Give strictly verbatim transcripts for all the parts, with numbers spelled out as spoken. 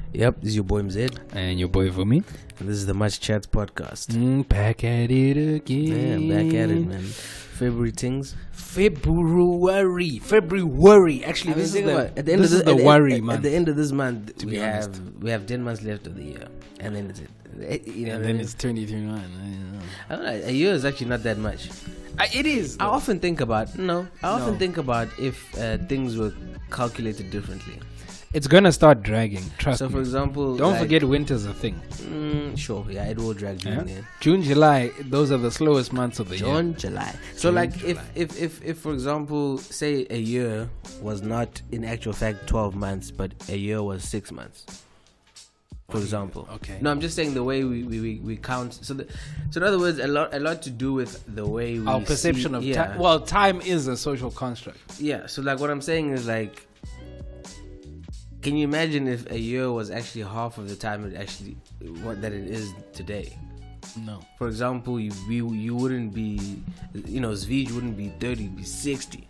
Yep, this is your boy Mzed. And your boy Vumi. And this is the Much Chats podcast. Mm, back at it again. Yeah, back at it, man. February things. February. February. Actually, this is the, about, at the end this of is the at, worry at, month. At the end of this month, to we be have honest. we have ten months left of the year, and then it's it. You know, and then it's twenty twenty-one. I don't know. A year is actually not that much. Uh, it is. I often think about no. I often No. think about if uh, things were calculated differently. It's gonna start dragging. Trust So, me. for example, Don't like, forget winter's a thing. Mm, sure, yeah, it will drag June. Yeah? Yeah. June, July. Those are the slowest months of the year. June, July. So, June, like, July. if, if, if, if, for example, say a year was not in actual fact twelve months, but a year was six months. For example, Okay. No, I'm just saying the way we, we, we, we count. So, the, so in other words, a lot a lot to do with the way we Our perception see, of yeah, time. Well, time is a social construct. yeah. So, like, what I'm saying is like, can you imagine if a year was actually half of the time it actually what that it is today? No. For example, you you, you wouldn't be, you know, Zvij wouldn't be thirty, it'd be sixty.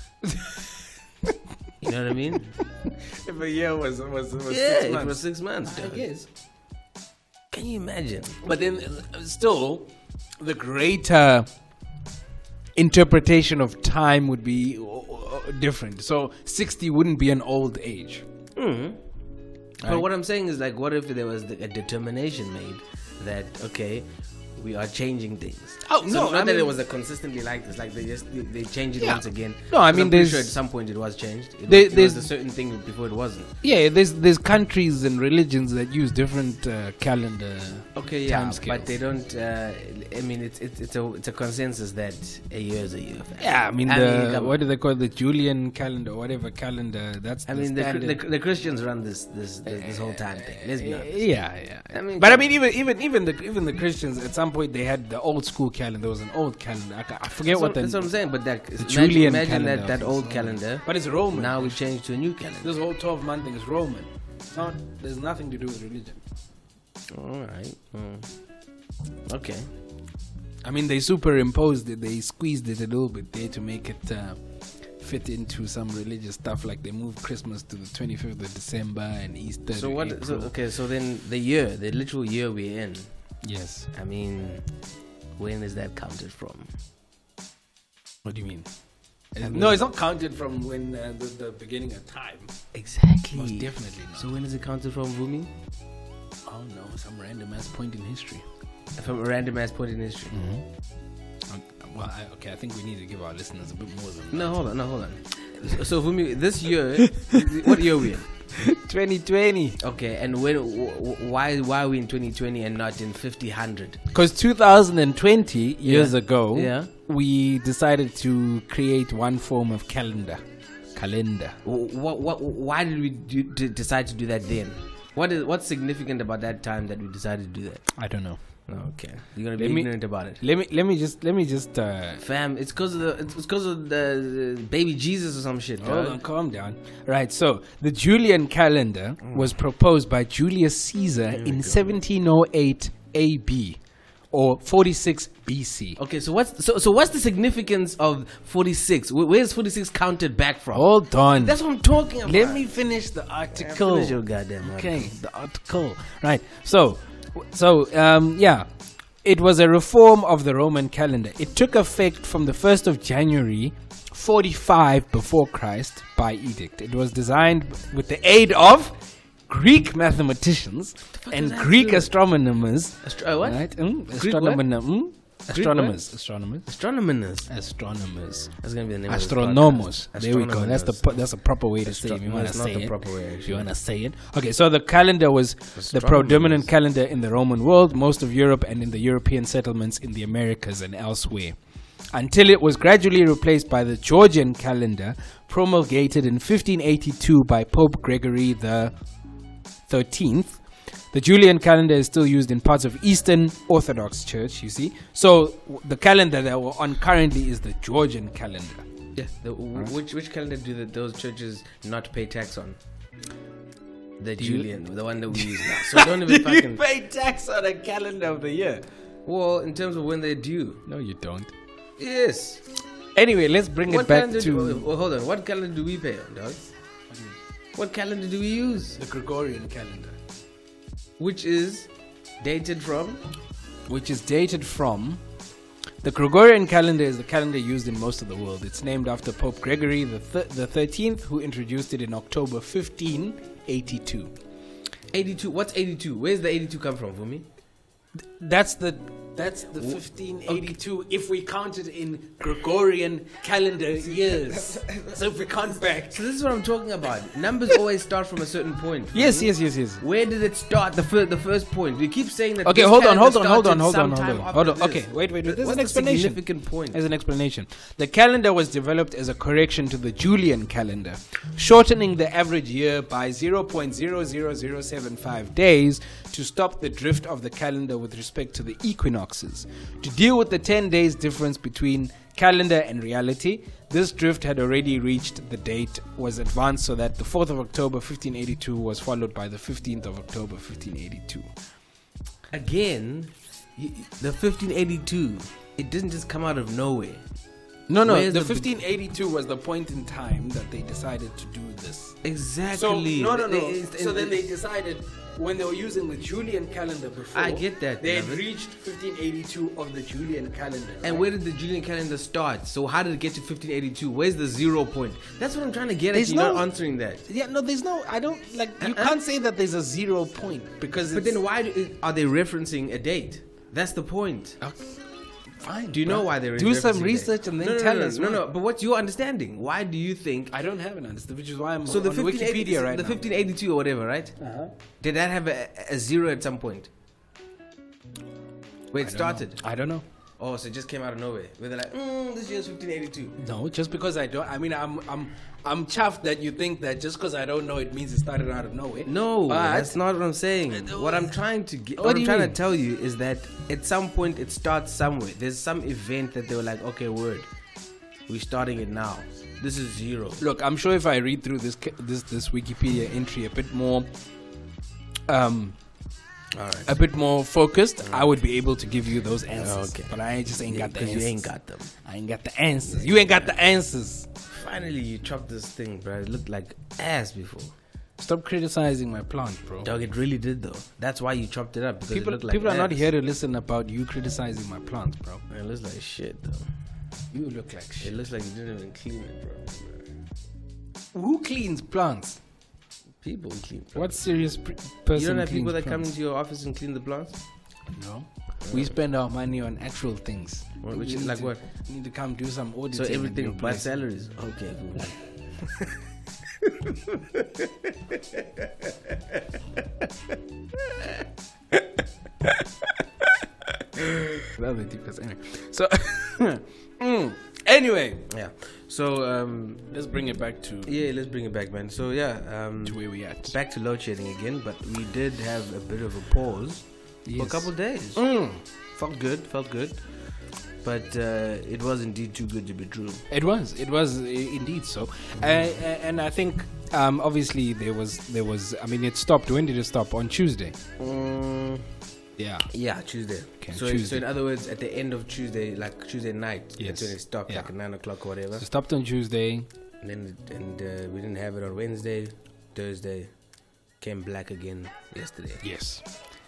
You know what I mean? If a year was was, was Yeah, six it months. was six months. I dog. guess. Can you imagine? But then, uh, still, the greater interpretation of time would be uh, different. So sixty wouldn't be an old age. Mm. But Right. what I'm saying is, like, what if there was a determination made that, okay, we are changing things? Oh, So no, not I that mean- it was a consistently like this. Like they just they, they changed it Yeah. once again. No, I 'Cause mean, I'm pretty there's- sure at some point it was changed. It, There- was, it was there's- a certain thing before it wasn't. Yeah, there's there's countries and religions that use different uh, calendar. Okay, yeah, time but scales. they don't. Uh, I mean, it's it's it's a it's a consensus that a year is a year. fam. Yeah, I mean I the mean, come what on. do they call it? The Julian calendar, whatever calendar. That's I the mean, the, standard. the the Christians run this this this, this whole time thing. Let's be honest. Yeah, yeah. I mean, but I come mean, even even even the even the Christians at some point they had the old school calendar. There was an old calendar. I, ca- I forget That's what what, the, that's what I'm saying. But that the imagine, Julian imagine calendar. that that old calendar. But it's Roman. Now we change to a new calendar. This whole twelve month thing is Roman. It's not. There's nothing to do with religion. All right. Mm. Okay. I mean, they superimposed it. They squeezed it a little bit there to make it uh, fit into some religious stuff. Like they moved Christmas to the twenty-fifth of December and Easter. So to what? So April. okay. So then the year, the literal year we're in. Yes. I mean, when is that counted from? What do you mean? I mean- no, it's not counted from when uh, the, the beginning of time. Exactly. Most definitely not. So when is it counted from, Vumi? Oh no, some random ass point in history. From a random ass point in history. Um, well, I, okay, I think we need to give our listeners a bit more than No, hold on. No, hold on. So, so Vumi, this year, what year are we in? twenty twenty. Okay, and when? wh- Why? Why are we in twenty twenty and not in fifty hundred? Because two thousand twenty years Yeah. ago, Yeah. we decided to create one form of calendar. Calendar. What? What? Why did we do, d- decide to do that then? What is? What's significant about that time that we decided to do that? I don't know. Okay, you're gonna be Let me- ignorant about it. Let me let me just let me just uh, Fam, it's because of the it's because of the, the baby Jesus or some shit. hold dog. on, calm down. Right, so the Julian calendar was proposed by Julius Caesar in seventeen oh eight A B or forty-six B C. Okay, so what's so so what's the significance of forty-six? Where, where's forty-six counted back from? Hold on. That's what I'm talking about. Let me finish the article. finish your goddamn Okay, article. the article. Right. So, so um, yeah, it was a reform of the Roman calendar. It took effect from the first of January, forty-five before Christ, by edict. It was designed with the aid of Greek mathematicians and does that Greek do? astronomers. Astro- uh, what? Right? Mm, Greek what? astronomer, mm? Astronomers. Astronomers. Astronomers. Astronomers. That's gonna be the name. of this Astronomos. podcast. There we go. That's the Astronomers. pro- that's a proper way to say it. Astro- If you no, want to it's not say the it. proper way, If you actually. want to say it. Okay, so the calendar was the Astronomers. predominant calendar in the Roman world, most of Europe, and in the European settlements in the Americas and elsewhere, until it was gradually replaced by the Georgian calendar, promulgated in fifteen eighty-two by Pope Gregory the thirteenth. The Julian calendar is still used in parts of Eastern Orthodox Church, you see. So w- the calendar that we're on currently is the Georgian calendar. Yeah. The, w- which which calendar do the, those churches not pay tax on? The you- Julian, the one that we use now. So don't even fucking. pay tax on a calendar of the year? Well, in terms of when they're due. No, you don't. Yes. Anyway, let's bring What it back calendar to do, well, hold on. What calendar do we pay on, dog? What calendar do we use? the Gregorian calendar. which is dated from. which is dated from. The Gregorian calendar is the calendar used in most of the world. It's named after Pope Gregory the th- the thirteenth, who introduced it in October fifteen eighty-two. eighty-two. What's eighty-two? Where's the eighty-two come from, for me? That's the that's the fifteen eighty-two okay. if we count it in Gregorian calendar years. So if we count back. So this is what I'm talking about. Numbers always start from a certain point. Yes, yes, yes, yes. Where did it start? The first, the first point. We keep saying that. Okay, this hold on, hold on, calendar hold on, hold started on, hold on, sometime hold on. after Okay, this. wait, wait, wait. There's What's an the explanation. significant point? There's an explanation. The calendar was developed as a correction to the Julian calendar, shortening the average year by zero point zero zero zero seven five days to stop the drift of the calendar with respect to the equinoxes. To deal with the ten days difference between calendar and reality, this drift had already reached the date was advanced so that the fourth of October fifteen eighty-two was followed by the fifteenth of October fifteen eighty-two. Again, you, the fifteen eighty-two, it didn't just come out of nowhere. No, no, Where's the, the fifteen eighty-two was the point in time that they decided to do this. Exactly. So, no, no, no. They- they- so then they decided, when they were using the Julian calendar before, I get that, they had David. reached fifteen eighty-two of the Julian calendar. And right? where did the Julian calendar start? So how did it get to fifteen eighty-two? Where's the zero point? That's what I'm trying to get There's at. You're no- not answering that. Yeah, no, there's no, I don't, like, you Uh-uh. can't say that there's a zero point because But it's, then why do, are they referencing a date? That's the point. Okay, fine. Do you know but why they're do referencing some a research date? and then no, no, tell no, us? No, why. no, but what's your understanding? Why do you think? I don't have an answer, which is why I'm So the on fifteen eighty, Wikipedia right the now. fifteen eighty-two or whatever, right? Uh-huh. Did that have a, a zero at some point? Where it I don't started? know. I don't know. Oh, so it just came out of nowhere. Where they're like, mm, this year's fifteen eighty-two. No, just because I don't. I mean, I'm I'm I'm chuffed that you think that just because I don't know it means it started out of nowhere. No, But- that's not what I'm saying. What I'm trying to get, What what, do I'm you trying mean? to tell you is that at some point it starts somewhere. There's some event that they were like, okay, word, we're starting it now. This is zero. Look, I'm sure if I read through this ca- this this Wikipedia entry a bit more, um, All right. a bit more focused, I would be able to give you those answers. Okay. But I just ain't Yeah, got the 'cause answers. you ain't got them. I ain't got the answers. You ain't got the answers. Finally, you chopped this thing, bro. It looked like ass before. Stop criticizing my plant, bro. Dog, it really did though. That's why you chopped it up, because People, it looked like people are not ass. here to listen about you criticizing my plant, bro. It looks like shit though. You look like It shit. looks like you didn't even clean it, bro. Who cleans plants? People clean. Plants. What serious pr- person You don't have cleans people that come plants? into your office and clean the plants? No. We spend our money on actual things. What- which We is need like to- what? we Need to come do some auditing. So at your everything but place. salaries. Okay, cool. Love it, because anyway. So, mm, anyway, Yeah. So um, let's bring it back to, yeah, let's bring it back, man. So yeah, um, to where we at. back to load shedding again, but we did have a bit of a pause for a Yes. couple of days. Mm. Felt good, felt good, but uh, it was indeed too good to be true. It was. It was i- indeed so. Uh, and I think, um, obviously, there was, there was. I mean, it stopped. When did it stop? On Tuesday. Mm, Yeah. yeah, Tuesday. Okay, so, Tuesday. so in other words, at the end of Tuesday, like Tuesday night, Yes. that's when it stopped, Yeah. like at nine o'clock or whatever. So it stopped on Tuesday. And then it, and uh, we didn't have it on Wednesday, Thursday, came black again yesterday. Yes.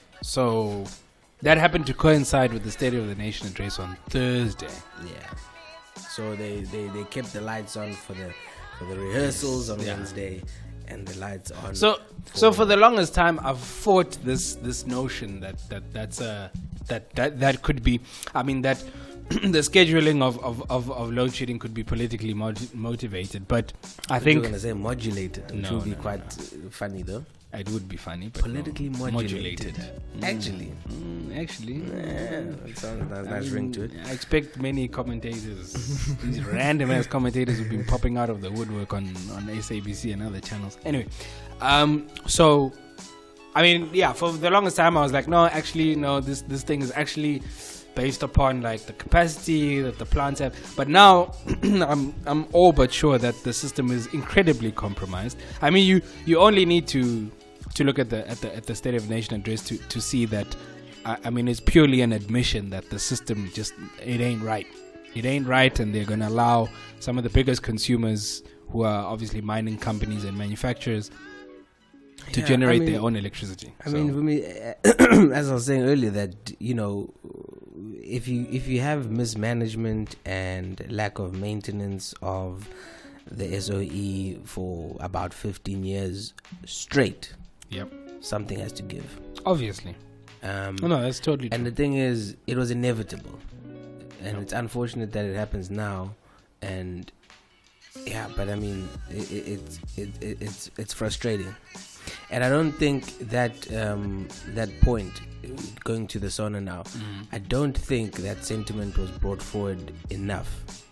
So that happened to coincide with the State of the Nation address on Thursday. Yeah. So they, they, they kept the lights on for the for the rehearsals on Yeah. Wednesday, and the lights on. So, so for the longest time, I've fought this this notion that that that's a that that that could be. I mean that the scheduling of of of, of load shedding could be politically mot- motivated, but I you're think gonna say modulated, which No, will be no, quite uh, funny though. it would be funny. But Politically no, modulated. Mm. Actually, Mm, actually, yeah, it sounds nice, I nice mean, ring to it. I expect many commentators, these random ass commentators who've been popping out of the woodwork on, on S A B C and other channels. Anyway, um, so, I mean, yeah, for the longest time I was like, no, actually, no, this, this thing is actually based upon like the capacity that the plants have. But now I'm I'm all but sure that the system is incredibly compromised. I mean, you you only need to to look at the at the at the State of the Nation address to to see that. I, I mean, it's purely an admission that the system just it ain't right. It ain't right, and they're going to allow some of the biggest consumers, who are obviously mining companies and manufacturers, to Yeah, generate I mean- their own electricity. I So- mean, for me, as I was saying earlier, that you know, if you if you have mismanagement and lack of maintenance of the S O E for about fifteen years straight, yep, something has to give. obviously. Um, Oh, no, that's totally and true. the thing is, it was inevitable, and it's unfortunate that it happens now. And yeah, but I mean, it, it, it's it, it, it's it's frustrating. And I don't think that um, that point, going to the sauna now, Mm. I don't think that sentiment was brought forward enough.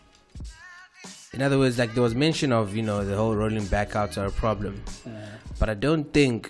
In other words, like there was mention of, you know, the whole rolling backouts are a problem. But I don't think,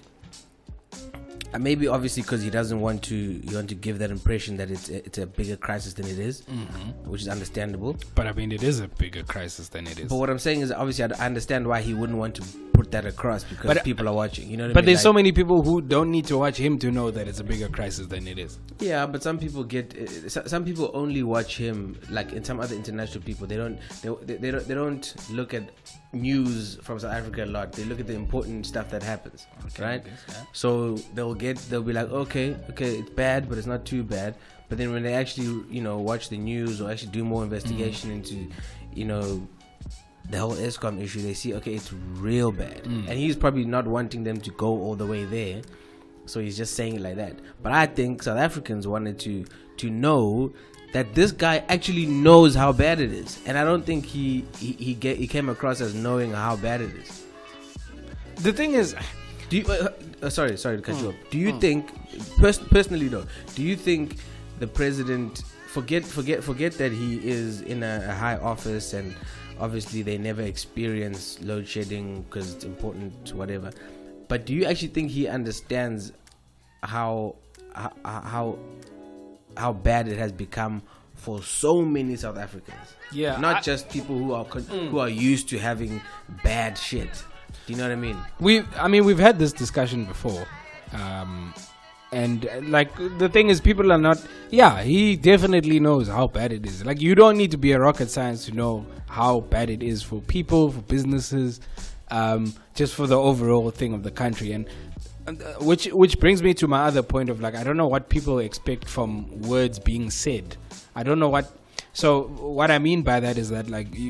uh, maybe obviously because he doesn't want to, you want to give that impression that it's a, it's a bigger crisis than it is, Mhm. which is understandable. But I mean, it is a bigger crisis than it is. But what I'm saying is, obviously, I I understand why he wouldn't want to put that across because But, uh, people are watching. You know what I But mean? there's Like- so many people who don't need to watch him to know that it's a bigger crisis than it is. Yeah, but some people get uh, so- some people only watch him, like in some other international people. They don't they, they, they don't they don't look at news from South Africa a lot. They look at the important stuff that happens, right? I guess, yeah. So they'll get they'll be like, okay, okay, it's bad, but it's not too bad. But then when they actually, you know, watch the news or actually do more investigation Mm. into, you know, the whole ESCOM issue, they see, okay, it's real bad. Mm. And he's probably not wanting them to go all the way there. So he's just saying it like that. But I think South Africans wanted to to know that this guy actually knows how bad it is. And I don't think he he he, get, he came across as knowing how bad it is. The thing is, Do you, uh, uh, sorry, sorry to cut you Mm. off. Do you Mm. think, pers- personally though, do you think the president, forget, forget, forget that he is in a, a high office and obviously they never experience load shedding because it's important, whatever. But do you actually think he understands how how how, how bad it has become for so many South Africans? yeah, Not I- just people who are con- Mm. who are used to having bad shit. Do you know what I mean? we. I mean, we've had this discussion before, um, and uh, like the thing is, people are not. Yeah, he definitely knows how bad it is. Like, you don't need to be a rocket science to know how bad it is for people, for businesses, um, just for the overall thing of the country. And uh, which which brings me to my other point of like, I don't know what people expect from words being said. I don't know what. So what I mean by that is that like. You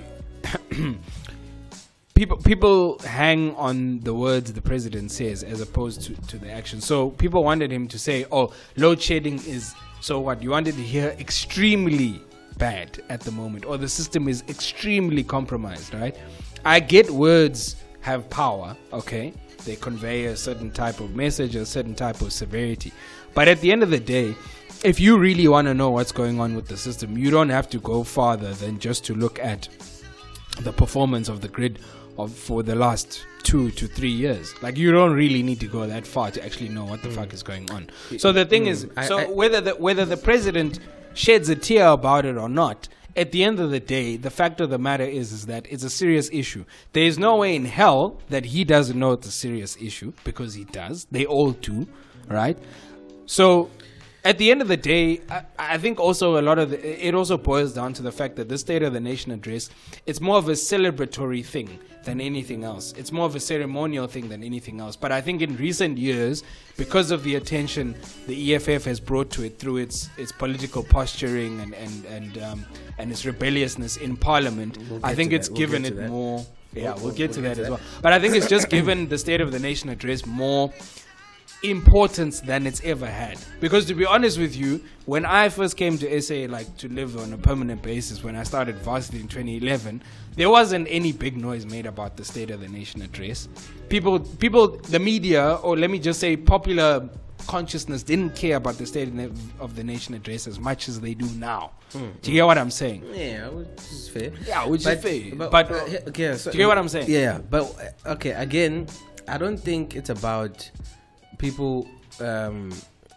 People people hang on the words the president says as opposed to, to the action. So people wanted him to say, oh, load shedding is, so what? You wanted to hear extremely bad at the moment, or the system is extremely compromised, right? I get words have power, okay? They convey a certain type of message, a certain type of severity. But at the end of the day, if you really want to know what's going on with the system, you don't have to go farther than just to look at the performance of the grid of for the last two to three years. Like, you don't really need to go that far to actually know what the fuck is going on. So the thing Mm. is, I- so I- whether the whether the president sheds a tear about it or not, at the end of the day, the fact of the matter is is that it's a serious issue. There is no way in hell that he doesn't know it's a serious issue, because he does. They all do, right? So at the end of the day, I, I think also a lot of the, it also boils down to the fact that the State of the Nation address, it's more of a celebratory thing than anything else. It's more of a ceremonial thing than anything else. But I think in recent years, because of the attention the E F F has brought to it through its its political posturing and and and um, and its rebelliousness in Parliament, We'll I get think to it's that. We'll given get it to that. more. Yeah, We'll- we'll, get we'll to get that to as that. well. But I think it's just given the State of the Nation address more importance than it's ever had. Because to be honest with you, when I first came to S A, like to live on a permanent basis, when I started varsity in twenty eleven, there wasn't any big noise made about the State of the Nation address. People, people, the media, or let me just say popular consciousness, didn't care about the State of the Nation address as much as they do now. Mm. Do you hear what I'm saying? Yeah, which is fair. Yeah, which But- is fair. But, But, uh, he- okay, so, do you get what I'm saying? Yeah, yeah. But uh, okay, again, I don't think it's about people um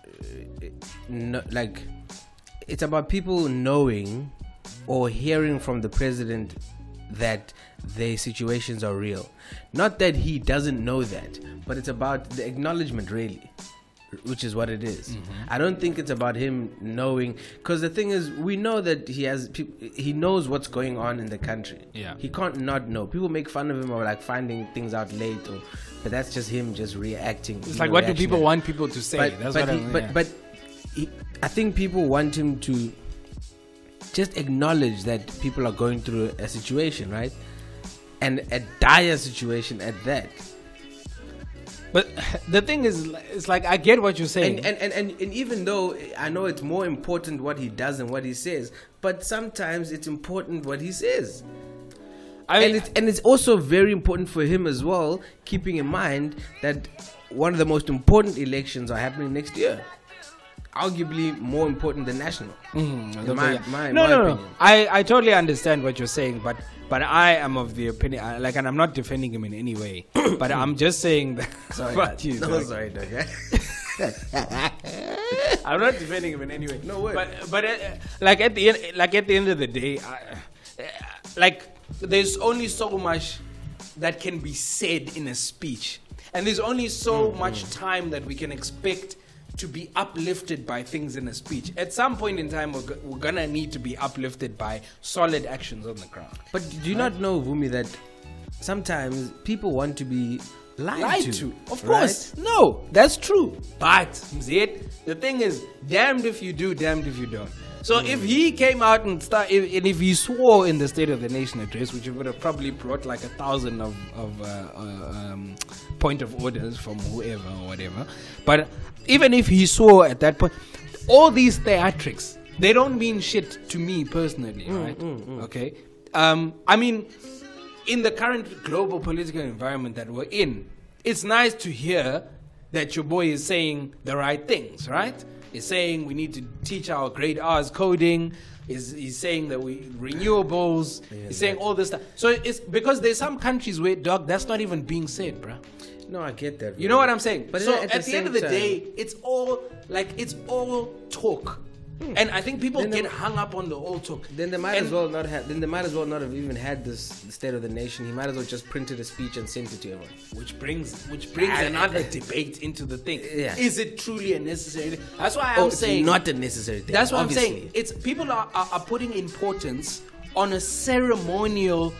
no, like it's about people knowing or hearing from the president that their situations are real. Not that he doesn't know that, but it's about the acknowledgement, really. which is what it is. Mm-hmm. I don't think it's about him knowing, because the thing is, we know that he has, he knows what's going on in the country. Yeah, he can't not know. People make fun of him or like finding things out late, or, but that's just him just reacting. It's like, what do people want people to say? But that's but what he, I mean, but, yeah. but he, I think people want him to just acknowledge that people are going through a situation, right? And a dire situation at that. But the thing is, it's like, I get what you're saying. And and, and, and and even though I know it's more important what he does than what he says, but sometimes it's important what he says. I mean, and it's, and it's also very important for him as well, keeping in mind that one of the most important elections are happening next year. Arguably more important than national. Mm, in my, yeah. my, no, my no, opinion. no. I, I totally understand what you're saying, but but I am of the opinion, I- like, and I'm not defending him in any way, but I'm just saying that. Sorry, Fuck you, no, dog. sorry, dog. I'm not defending him in any way. No way. But but uh, like at the end, like at the end of the day, I, uh, like there's only so much that can be said in a speech, and there's only so mm, much mm. time that we can expect to be uplifted by things in a speech. At some point in time, we're, g- we're gonna need to be uplifted by solid actions on the ground. But do you right? not know, Vumi, that sometimes people want to be lied, lied to, to. Of right? course. No, that's true. But, Mzit, the thing is, damned if you do, damned if you don't. So mm. if he came out and start, if, and if he swore in the State of the Nation address, which would have probably brought like a thousand of, of uh, uh, um, point of orders from whoever or whatever, but even if he swore at that point, all these theatrics, they don't mean shit to me personally, mm, right? Mm, mm. Okay. Um, I mean, in the current global political environment that we're in, it's nice to hear that your boy is saying the right things, right? He's saying we need to teach our grade R's coding. He's, he's saying that we renewables. Yeah, he's saying all this stuff. So it's because there's some countries where, dog, that's not even being said, bruh. No, I get that. You know what I'm saying? But so at, at the, the end of the time, day, it's all like it's all talk. Hmm. And I think people then get they, hung up on the old talk. Then they might and as well not have. Then they might as well not have even had this State of the Nation. He might as well just printed a speech and sent it to everyone. Which brings, which brings I, another debate into the thing. Yeah. Is it truly a necessary thing? That's why oh, I'm it's saying not a necessary thing. That's what obviously. I'm saying. It's people are, are, are putting importance on a ceremonial,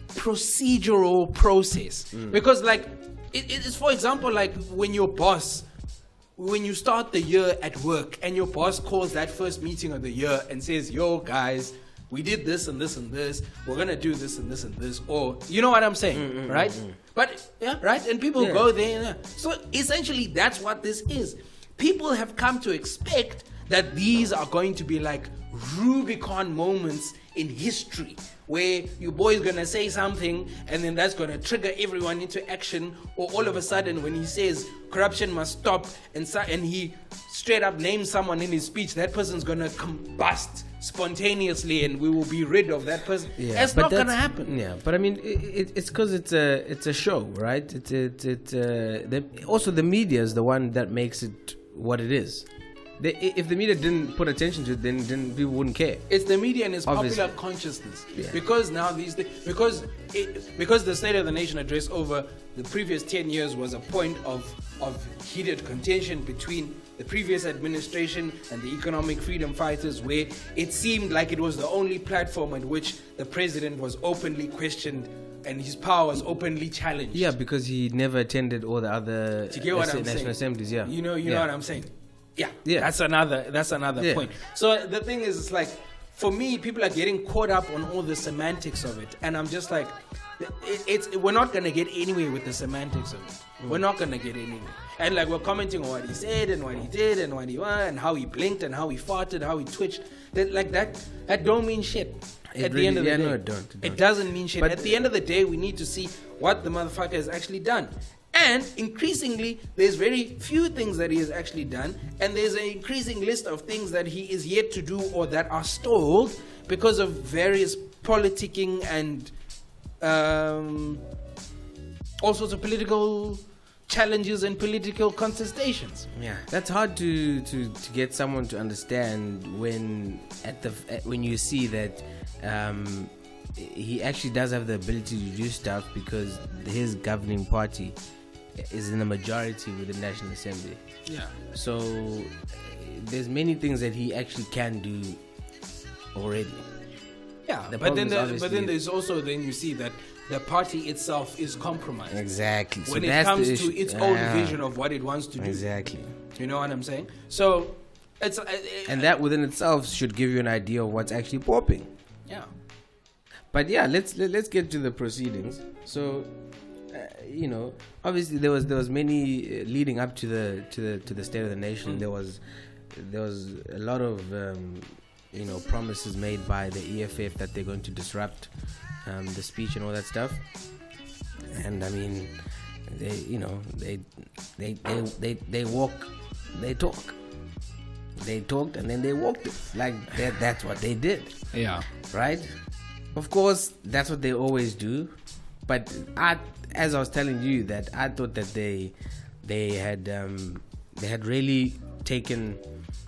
procedural process mm. because, like, it, it is, for example, like when your boss. When you start the year at work and your boss calls that first meeting of the year and says, yo, guys, we did this and this and this, we're going to do this and this and this, or, you know what I'm saying, mm, right? Mm, mm. But, yeah, right? And people yeah. go there. And, uh, so essentially, that's what this is. People have come to expect that these are going to be like Rubicon moments in history where your boy is going to say something and then that's going to trigger everyone into action, or all of a sudden when he says corruption must stop and, so, and he straight up names someone in his speech, that person's going to combust spontaneously and we will be rid of that person. Yeah, that's not going to happen. Yeah, but I mean, it, it, it's because it's a it's a show, right? It's it, it, uh, the, also the media is the one that makes it what it is. They, if the media didn't put attention to it, then, then people wouldn't care. It's the media and its Obviously. popular consciousness. Yeah. Because now these because it, because the State of the Nation address over the previous ten years was a point of of heated contention between the previous administration and the economic freedom fighters, where it seemed like it was the only platform at which the president was openly questioned and his power was openly challenged. Yeah, because he never attended all the other Do you get what I'm national saying? assemblies. Yeah, you know, you yeah. know what I'm saying. Yeah, yeah, that's another that's another yeah. point. So the thing is, it's like, for me, people are getting caught up on all the semantics of it, and I'm just like, it, it's we're not gonna get anywhere with the semantics of it. Mm. We're not gonna get anywhere, and like we're commenting on what he said and what he did and what he won and how he blinked and how he farted, how he twitched. That like that that don't mean shit. It at really, the end of yeah, the day, no, it, don't, it, don't. it doesn't mean shit. But at the end of the day, we need to see what the motherfucker has actually done. And increasingly, there's very few things that he has actually done, and there's an increasing list of things that he is yet to do or that are stalled because of various politicking and um, all sorts of political challenges and political contestations. Yeah, that's hard to, to, to get someone to understand when at the at, when you see that um, he actually does have the ability to do stuff because his governing party is in the majority with the National Assembly. Yeah. So uh, there's many things that he actually can do already. Yeah, The but then problem is the, but obviously- then there's also then you see that the party itself is compromised Exactly. when so it that's comes the to issue. its own Yeah. vision of what it wants to do. Exactly. You know what I'm saying? So it's uh, And that within itself should give you an idea of what's actually popping. yeah. But yeah, let's let, let's get to the proceedings. So, uh, you know, obviously there was there was many uh, leading up to the to the to the State of the Nation. There was there was a lot of um, you know promises made by the E F F that they're going to disrupt um, the speech and all that stuff. And I mean, they you know they they they they, they walk, they talk. They talked and then they walked it. Like that. That's what they did. Yeah. Right? Of course, that's what they always do. But I, as I was telling you, that I thought that they, they had, um, they had really taken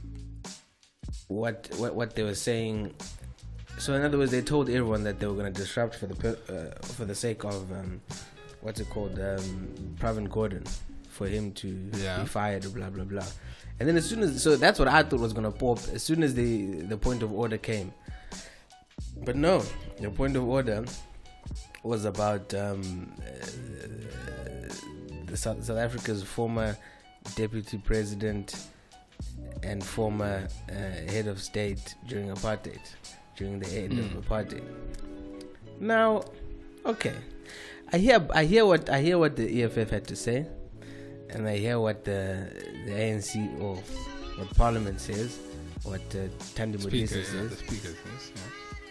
what, what, what they were saying. So in other words, they told everyone that they were going to disrupt for the, per- uh, for the sake of, um, what's it called, um, Pravin Gordhan, for him to Yeah. be fired, blah blah blah. And then as soon as, so that's what I thought was going to pop. As soon as the the point of order came. But no, the point of order was about um, uh, the South, South Africa's former deputy president and former uh, head of state during apartheid, during the end Mm. of apartheid. Now, okay, I hear I hear what I hear what the E F F had to say, and I hear what the the A N C or what Parliament says, what uh, Thandi Speaker, Modise yeah, says. the speaker says, yeah.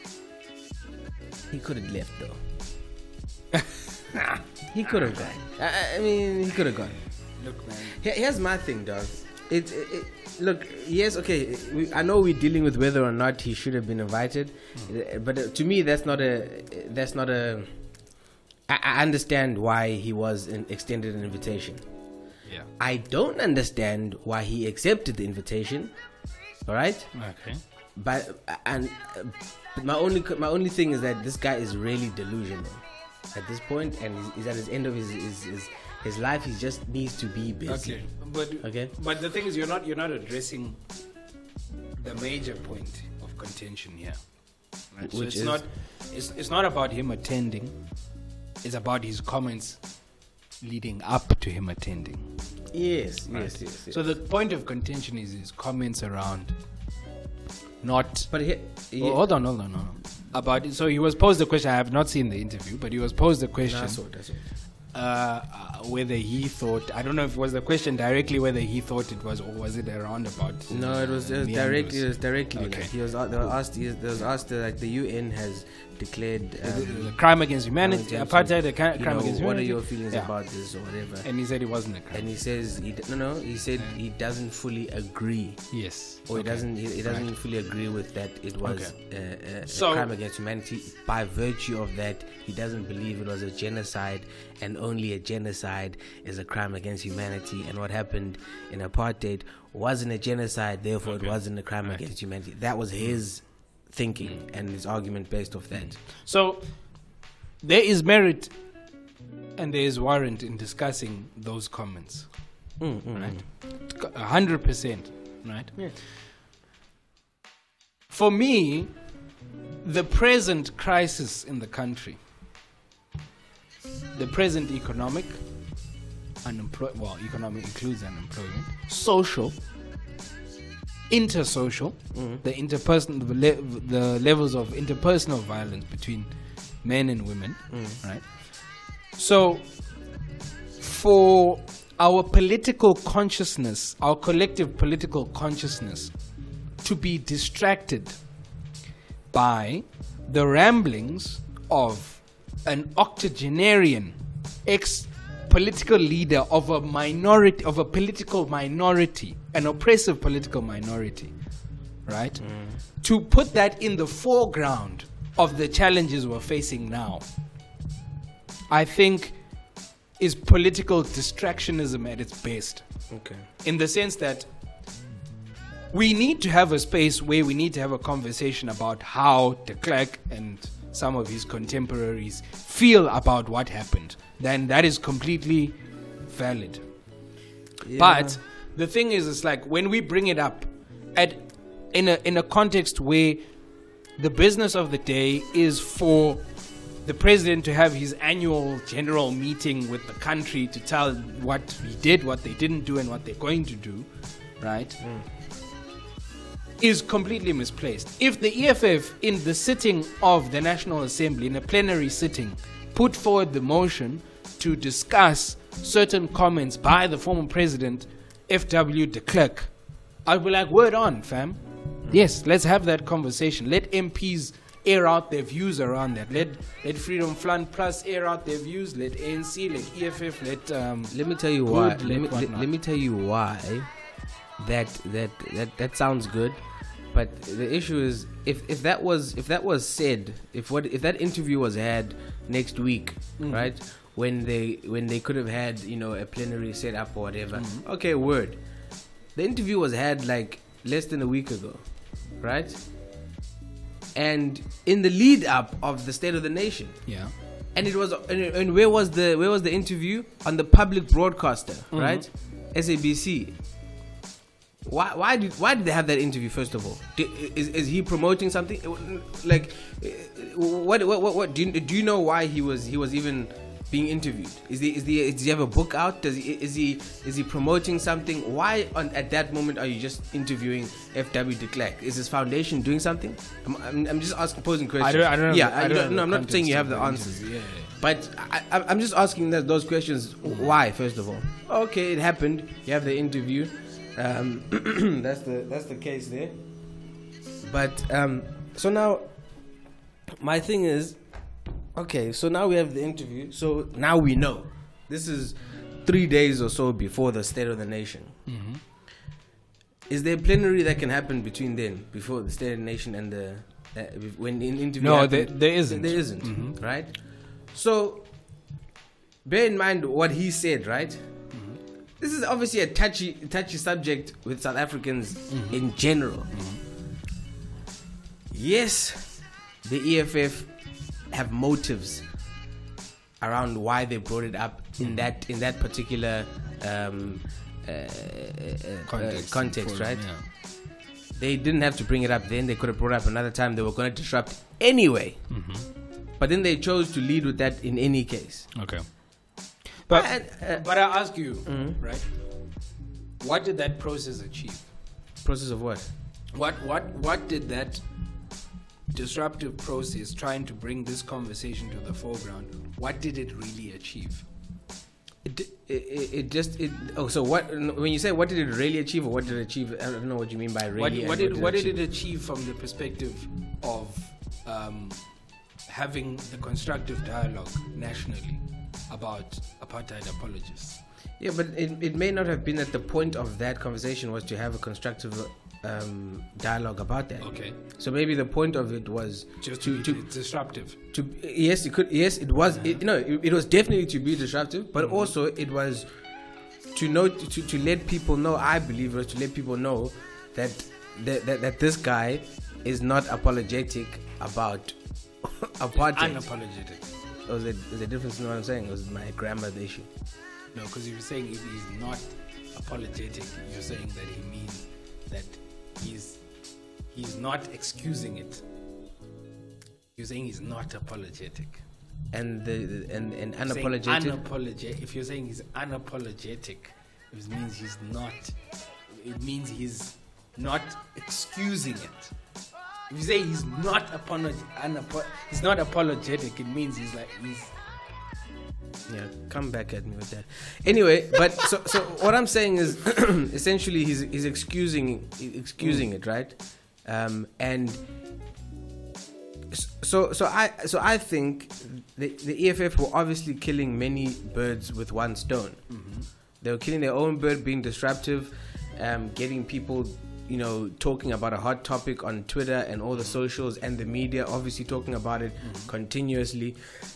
He could have left though. Nah, he could have gone. I, I mean, he could have gone. Look, man. Here, here's my thing, dog. It, it, it look, yes, okay. We, I know we're dealing with whether or not he should have been invited, mm. but uh, to me, that's not a. That's not a. I, I understand why he was in, extended an invitation. Yeah. I don't understand why he accepted the invitation. All right. Okay. But and uh, but my only my only thing is that this guy is really delusional at this point, and he's, he's at his end of his his, his his life. He just needs to be busy. Okay. But Okay. But the thing is, you're not you're not addressing the major point of contention here. Right? So Which it's is? not it's it's not about him attending. It's about his comments leading up to him attending. Yes, Right. yes, yes, yes. So the point of contention is his comments around not. but he, he Oh, hold on, hold on, hold on. About it. So he was posed the question. I have not seen the interview, but he was posed the question. That's all, that's all. uh, whether he thought, I don't know if it was the question directly whether he thought it was, or was it a roundabout? No, it was, it was uh, directly. It meanders? was directly. Okay. Like he was. They were asked. He was asked. uh, Like the U N has declared. The- Um, the crime against humanity, against- apartheid, the crime you crime know, against what are humanity. your feelings Yeah. about this or whatever? And he said it wasn't a crime. And he says he d- no no. He said Yeah. he doesn't fully agree. Yes. Or he Okay. doesn't. He, he doesn't Right. fully agree with that. It was uh, uh, So- a crime against humanity. By virtue of that, he doesn't believe it was a genocide, and only a genocide is a crime against humanity. And what happened in apartheid wasn't a genocide. Therefore, Okay. it wasn't a crime Right. against humanity. That was his thinking and his argument based off that. So there is merit and there is warrant in discussing those comments. Mm, mm, Right. mm. A hundred percent. Right. Yeah. For me, the present crisis in the country, the present economic, unemployment, well, economic includes unemployment, social, intersocial, Mhm. the interpersonal, the, le- the levels of interpersonal violence between men and women, Mm. right? So, for our political consciousness, our collective political consciousness, to be distracted by the ramblings of an octogenarian ex political leader of a minority, of a political minority, an oppressive political minority, right? To put that in the foreground of the challenges we're facing now, I think is political distractionism at its best. Okay. In the sense that we need to have a space where we need to have a conversation about how de Klerk and some of his contemporaries feel about what happened. Then that is completely valid. Yeah. But the thing is, it's like when we bring it up at in a in a context where the business of the day is for the president to have his annual general meeting with the country to tell what he did, what they didn't do, and what they're going to do, right? Mm. Is completely misplaced. If the E F F, in the sitting of the National Assembly, in a plenary sitting, put forward the motion to discuss certain comments by the former president, F W de Klerk, I'd be like, word on, fam. Yes, let's have that conversation. Let M Ps air out their views around that. Let let Freedom Front Plus air out their views. Let A N C, let E F F, let um. Let me tell you why. Let me, let, let me tell you why. That that that that sounds good, but the issue is if, if that was if that was said if what if that interview was had next week, mm-hmm. right? When they when they could have had, you know, a plenary set up or whatever. Mm-hmm. Okay, word. The interview was had like less than a week ago, right? And in the lead up of the State of the Nation. Yeah. And it was and, and where was the where was the interview? On the public broadcaster, mm-hmm. right? S A B C. Why why did why did they have that interview first of all? Did, is is he promoting something? Like what what what, what do you, do you know why he was he was even being interviewed? Is he is he does he have a book out? Does he is he is he promoting something? Why on at that moment are you just interviewing F W de Klerk? Is his foundation doing something? I'm I'm, I'm just asking posing questions. I don't I don't yeah, know, I I don't don't, no, I'm not saying you have the answers. Yeah, yeah. But I, I'm just asking that, those questions. Mm-hmm. Why first of all? Okay, it happened. You have the interview. Um, that's the that's the case there. But um, so now, my thing is, okay. So now we have the interview. So now we know. This is three days or so before the State of the Nation. Mm-hmm. Is there a plenary that can happen between then, before the State of the Nation and the uh, when in interview? No, there, there isn't. There isn't. Mm-hmm. Right. So bear in mind what he said. Right. This is obviously a touchy, touchy subject with South Africans mm-hmm. in general. Mm-hmm. Yes, the E F F have motives around why they brought it up in mm-hmm. that in that particular um, uh, uh, context, uh, context right? Yeah. They didn't have to bring it up then. They could have brought it up another time. They were going to disrupt anyway. Mm-hmm. But then they chose to lead with that in any case. Okay. But uh, but I ask you, mm-hmm. right? What did that process achieve? Process of what? What what what did that disruptive process, trying to bring this conversation to the foreground, what did it really achieve? It it, it just it oh so what when you say what did it really achieve or what did it achieve? I don't know what you mean by really. What, what did what did, what did it achieve from the perspective of um, having the constructive dialogue nationally about apartheid apologists? Yeah, but it it may not have been that the point of that conversation was to have a constructive um, dialogue about that. Okay. So maybe the point of it was just to, to, to disruptive. To yes, it could. Yes, it was. Uh-huh. It, no, it, it was definitely to be disruptive, but mm-hmm. also it was to know to, to let people know. I believe it was to let people know that that that, that this guy is not apologetic about apartheid. Unapologetic. Oh, there's a, a difference in what I'm saying. It was my grammar the issue. No, because you're saying if he's not apologetic, you're saying that he means that he's he's not excusing it. You're saying he's not apologetic. And the, the and and unapologetic. Unapologetic. If you're saying he's unapologetic, it means he's not. It means he's not excusing it. If you say he's not apolog- unapo- he's not apologetic, it means he's like he's. Yeah, come back at me with that. Anyway, but so so what I'm saying is, essentially, he's he's excusing excusing mm. it, right? Um, and so so I so I think the the E F F were obviously killing many birds with one stone. Mm-hmm. They were killing their own bird, being disruptive, um, getting people, you know, talking about a hot topic on Twitter and all the socials, and the media obviously talking about it mm-hmm. continuously.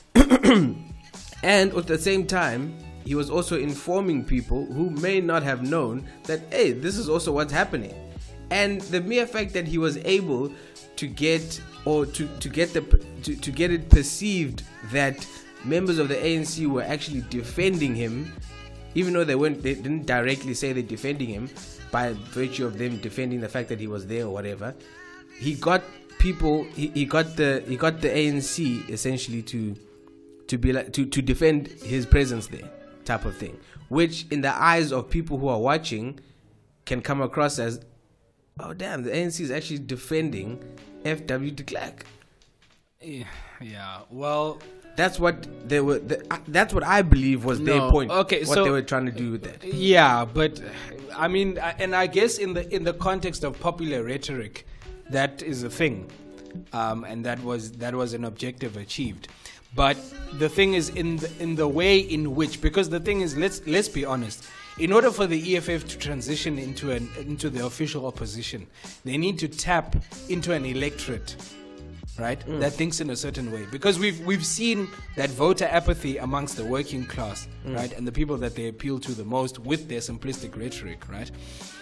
And at the same time, he was also informing people who may not have known that, hey, this is also what's happening. And the mere fact that he was able to get or to, to get the to, to get it perceived that members of the A N C were actually defending him even though they weren't, they didn't directly say they're defending him by virtue of them defending the fact that he was there or whatever. He got people. He, he got the he got the A N C essentially to to be like to to defend his presence there, type of thing. Which, in the eyes of people who are watching, can come across as, oh damn, the A N C is actually defending F W de Klerk. Yeah, yeah. Well, that's what they were. The, uh, that's what I believe was no, their point. Okay, what so, they were trying to do with that. Yeah, but I mean, and I guess in the in the context of popular rhetoric, that is a thing, um, and that was that was an objective achieved. But the thing is, in the, in the way in which, because the thing is, let's let's be honest. In order for the E F F to transition into an into the official opposition, they need to tap into an electorate, right, mm. that thinks in a certain way. Because we've we've seen that voter apathy amongst the working class, mm. right, and the people that they appeal to the most with their simplistic rhetoric, right,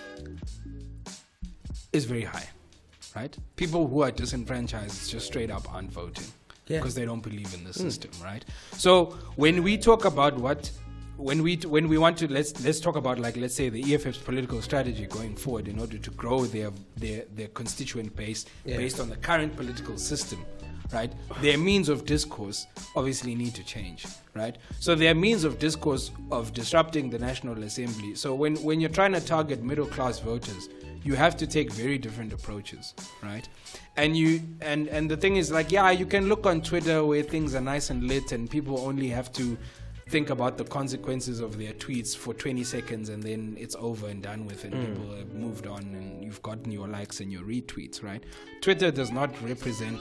is very high, right. People who are disenfranchised just straight up aren't voting. Yeah. Because they don't believe in the system, mm. right? So when we talk about what, when we when we want to let's let's talk about, like, let's say the E F F's political strategy going forward in order to grow their their their constituent base, yeah. based on the current political system, right? Their means of discourse obviously need to change, right? So their means of discourse of disrupting the National Assembly. So when when you're trying to target middle class voters, you have to take very different approaches, right? And you and, and the thing is, like, yeah, you can look on Twitter where things are nice and lit and people only have to think about the consequences of their tweets for twenty seconds and then it's over and done with and mm. people have moved on and you've gotten your likes and your retweets, right? Twitter does not represent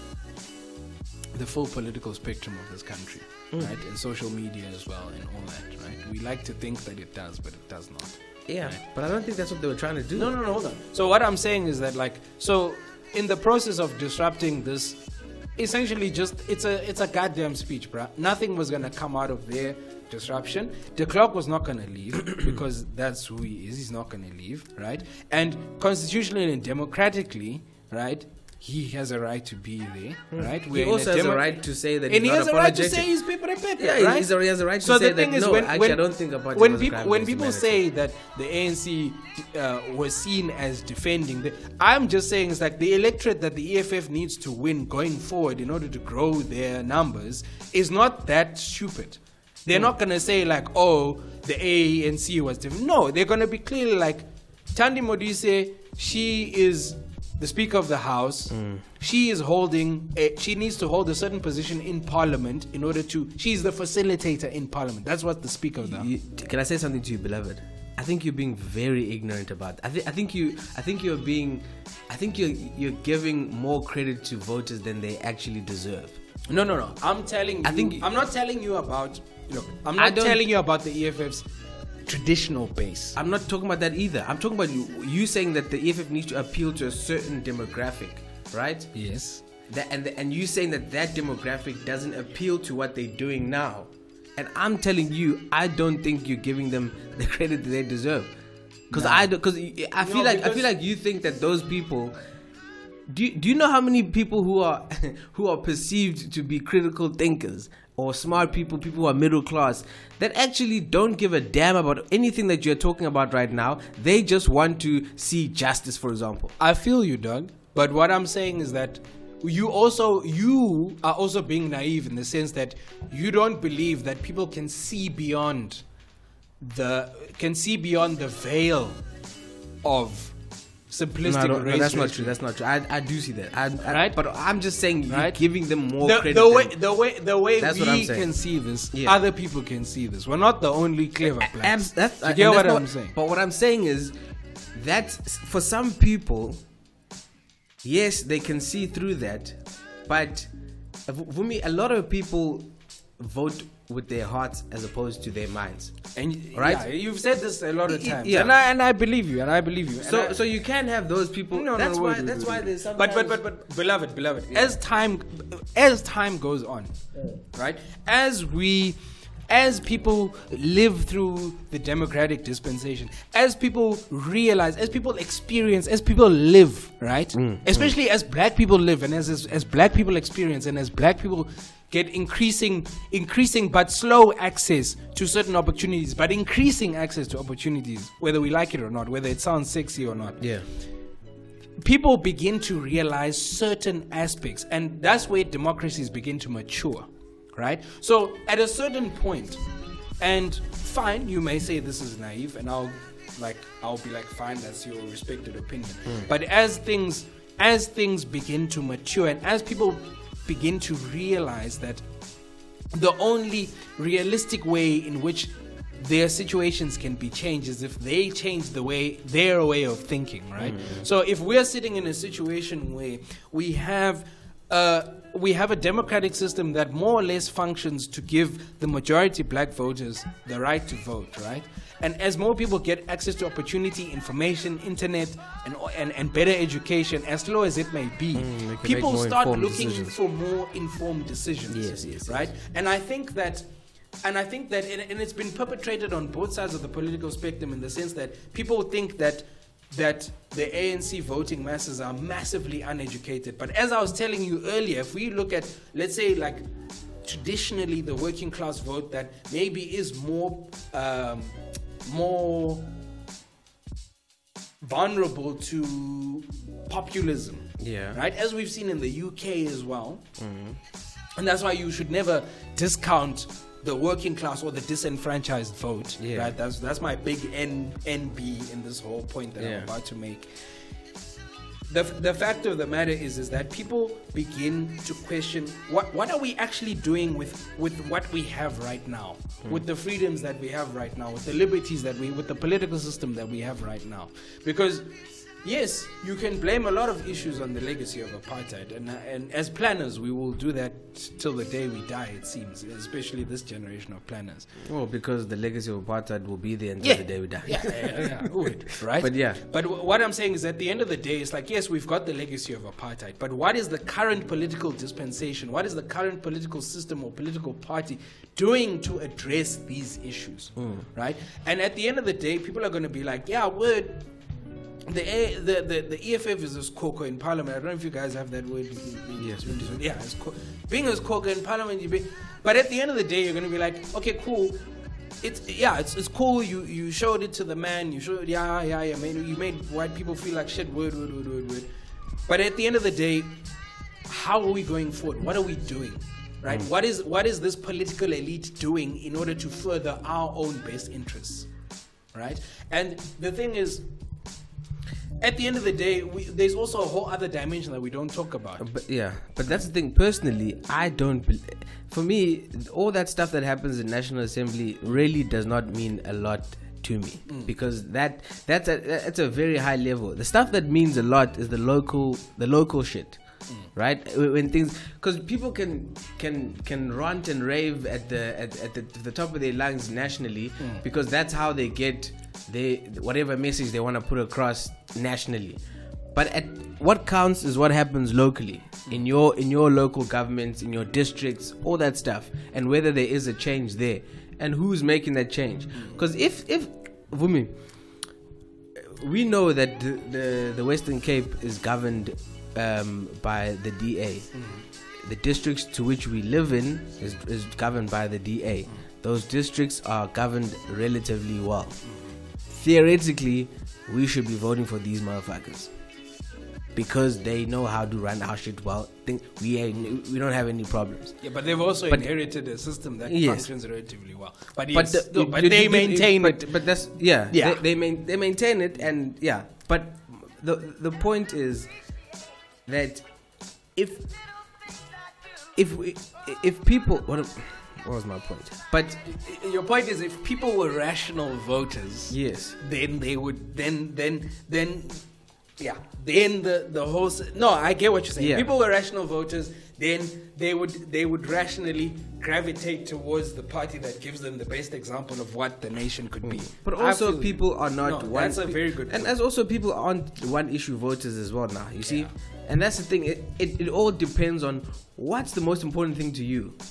the full political spectrum of this country, mm. right? And social media as well and all that, right? We like to think that it does, but it does not. Yeah, right? But I don't think that's what they were trying to do. No, no, no, hold on. So what I'm saying is that, like, so in the process of disrupting this, essentially just, it's a it's a goddamn speech, bruh. Nothing was going to come out of their disruption. De Klerk was not going to leave because that's who he is. He's not going to leave, right? And constitutionally and democratically, right, he has a right to be there, right? He We're also has demo- a right to say that and he's he not has a right to apologetic. say he's paper and paper, Yeah, right? he's a, he has a right to so say the thing that, is, no, when, actually, when, I don't think apartheid when was a people crime when against people humanity. say that the A N C uh, was seen as defending, the, I'm just saying is that the electorate that the E F F needs to win going forward in order to grow their numbers is not that stupid. They're mm. not going to say, like, oh, the A N C was different. No, they're going to be clearly like, Thandi Modise, she is the Speaker of the House. Mm. She is holding, a, she needs to hold a certain position in Parliament in order to, she's the facilitator in Parliament. That's what the Speaker of the House. You, can I say something to you, beloved? I think you're being very ignorant about it. I, th- I think you, I think you're being, I think you're, you're giving more credit to voters than they actually deserve. No, no, no. I'm telling you, I think, I'm not telling you about, look, I'm not telling you about the E F F's traditional base. I'm not talking about that either. I'm talking about you, you saying that the E F F needs to appeal to a certain demographic, right? Yes. That, and the, and you saying that that demographic doesn't appeal to what they're doing now. And I'm telling you, I don't think you're giving them the credit that they deserve. Because no. I because I feel no, like I feel like you think that those people. Do you, do you know how many people who are who are perceived to be critical thinkers or smart people, people who are middle class, that actually don't give a damn about anything that you're talking about right now? They just want to see justice, for example. I feel you, Doug. But what I'm saying is that you also you are also being naive in the sense that you don't believe that people can see beyond the can see beyond the veil of simplistic no, no, race. No, that's not true. That's not true. I, I do see that. I, I, right? But I'm just saying, you're right? giving them more the, credit. The way, than, the way, the way that's we what I'm saying. can see this, yeah. other people can see this. We're not the only clever blacks. That's, you get what I'm what, saying? But what I'm saying is that for some people, yes, they can see through that. But for me, a lot of people vote with their hearts as opposed to their minds, and right? Yeah, you've said this a lot of times, yeah. and I and I believe you, and I believe you. So, I, so you can have those people. No, that's no, why. wait, that's wait, why wait. there's sometimes. But but but but beloved, beloved, yeah. as time as time goes on, right? As we as people live through the democratic dispensation, as people realize, as people experience, as people live, right? Mm, Especially mm. as black people live, and as, as as black people experience, and as black people get increasing, increasing but slow access to certain opportunities, but increasing access to opportunities, whether we like it or not, whether it sounds sexy or not. Yeah. People begin to realize certain aspects, and that's where democracies begin to mature. Right? So at a certain point, and fine, you may say this is naive, and I'll like I'll be like, fine, that's your respected opinion. Mm. But as things as things begin to mature, and as people begin to realize that the only realistic way in which their situations can be changed is if they change the way their way of thinking, right? Mm. So if we're sitting in a situation where we have uh we have a democratic system that more or less functions to give the majority black voters the right to vote, right? And as more people get access to opportunity, information, internet, and and, and better education, as low as it may be, mm, people start looking decisions. for more informed decisions. Yes, yes, right? Yes. And I think that, and I think that, it, and it's been perpetrated on both sides of the political spectrum, in the sense that people think that that the A N C voting masses are massively uneducated. But as I was telling you earlier, if we look at, let's say, like traditionally the working class vote that maybe is more um, more vulnerable to populism, yeah, right? As we've seen in the U K as well, mm-hmm. and that's why you should never discount the working class or the disenfranchised vote, yeah. right? That's that's my big N N B in this whole point that yeah. I'm about to make. The the fact of the matter is is that people begin to question what what are we actually doing with with what we have right now, mm. with the freedoms that we have right now, with the liberties that we, with the political system that we have right now. Because yes, you can blame a lot of issues on the legacy of apartheid, and and as planners, we will do that till the day we die, it seems, especially this generation of planners. Oh, because the legacy of apartheid will be there until yeah. the day we die. Yeah, yeah, yeah. Would, right? But yeah. But w- what I'm saying is, at the end of the day, it's like, yes, we've got the legacy of apartheid, but what is the current political dispensation? What is the current political system or political party doing to address these issues, mm. right? And at the end of the day, people are going to be like, yeah, word. The, A, the the the E F F is a corker in Parliament. I don't know if you guys have that word. Yes, we do. Yeah, it's co- being a corker in Parliament. You be, but at the end of the day, you're going to be like, okay, cool. It's yeah, it's it's cool. You you showed it to the man. You showed yeah yeah yeah. Made, you made white people feel like shit. Word word word word word. But at the end of the day, how are we going forward? What are we doing? Right? Mm. What is what is this political elite doing in order to further our own best interests? Right? And the thing is, at the end of the day, we, there's also a whole other dimension that we don't talk about. But yeah, but that's the thing. Personally, I don't. Be- for me, all that stuff that happens in National Assembly really does not mean a lot to me, mm. because that that's a that's a very high level. The stuff that means a lot is the local the local shit. Mm. Right, when things, because people can can can rant and rave at the at, at the, the top of their lungs nationally, mm. because that's how they get they whatever message they want to put across nationally. But at what counts is what happens locally, mm. in your in your local governments, in your districts, all that stuff, and whether there is a change there, and who's making that change. Because if if Vumi, we know that the, the the Western Cape is governed Um, by the D A. Mm-hmm. The districts to which we live in is, is governed by the D A. Mm-hmm. Those districts are governed relatively well. Mm-hmm. Theoretically, we should be voting for these motherfuckers because they know how to run our shit well. Think we ain't, we don't have any problems. Yeah, but they've also but, inherited a system that yes. functions relatively well. But yes, but, the, no, but you, they you, maintain but, it. But that's yeah. yeah. They, they, main, they maintain it, and yeah. But the the point is that if if we, if people what, what was my point? But your point is, if people were rational voters, yes, then they would then then then yeah then the the whole no I get what you're saying. Yeah. If people were rational voters, then they would they would rationally gravitate towards the party that gives them the best example of what the nation could be. But also, people are not no, one. That's a very good. And point. as also, people aren't one issue voters as well now. You see, yeah. and that's the thing. It, it it all depends on what's the most important thing to you.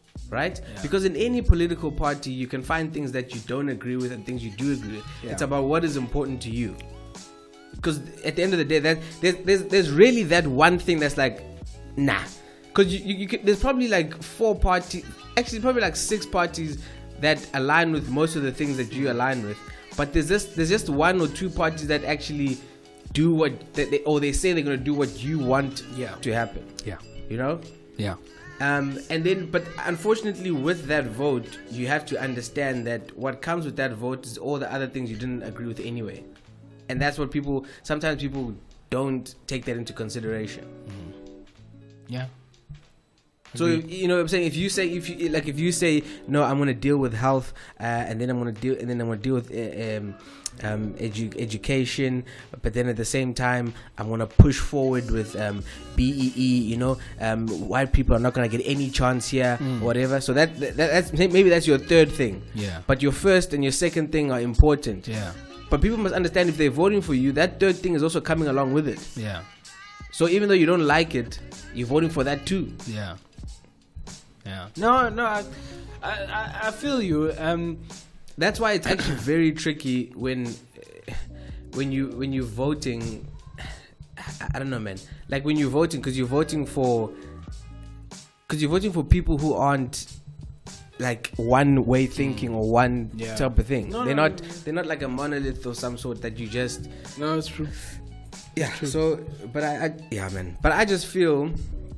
right? Yeah. Because in any political party, you can find things that you don't agree with and things you do agree with. Yeah. It's about what is important to you. Because at the end of the day, that there's, there's there's really that one thing that's like, nah. Because you, you, you can, there's probably like four parties, actually probably like six parties that align with most of the things that you align with. But there's just there's just one or two parties that actually do what that they, or they say they're gonna do what you want Yeah. to happen. Yeah. You know. Yeah. Um, and then, but unfortunately, with that vote, you have to understand that what comes with that vote is all the other things you didn't agree with anyway, and that's what people sometimes people don't take that into consideration. Yeah. So you know what I'm saying, if you say if you like if you say no, I'm gonna deal with health, uh, and then I'm gonna deal and then I'm gonna deal with uh, um, um, edu- education, but then at the same time I'm gonna push forward with um, B E E. You know, um, white people are not gonna get any chance here, Mm. whatever. So that, that that's maybe that's your third thing. Yeah. But your first and your second thing are important. Yeah. But people must understand if they're voting for you, that third thing is also coming along with it. Yeah. So even though you don't like it, you're voting for that too. Yeah. Yeah. No, no, I, I, I feel you. Um, That's why it's actually very tricky when, uh, when you when you're voting. I, I don't know, man. Like when you're voting, because you're voting for, because you're voting for people who aren't like one way thinking or one Yeah. type of thing. No, they're no, not. no. They're not like a monolith or some sort that you just. no, it's true. Yeah. So, but I, I, yeah, man. But I just feel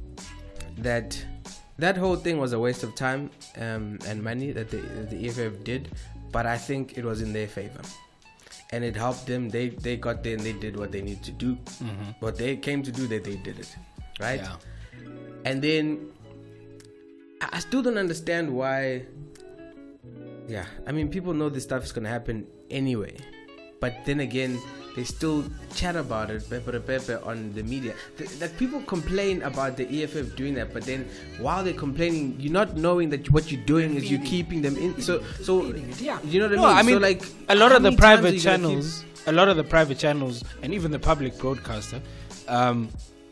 that that whole thing was a waste of time um, and money that the, that the E F F did. But I think it was in their favor, and it helped them. They they got there and they did what they needed to do. Mm-hmm. What they came to do, that they did it, right? Yeah. And then I I still don't understand why. Yeah, I mean, people know this stuff is gonna happen anyway, but then again, they still chat about it, pepe pepe, on the media. Th- that people complain about the E F F doing that, but then while they're complaining, you're not knowing that what you're doing is you're keeping them in. So, so Yeah. you know what No, I mean? I mean, so like a lot how of the many times are private you gonna keep- channels, a lot of the private channels, and even the public broadcaster, um,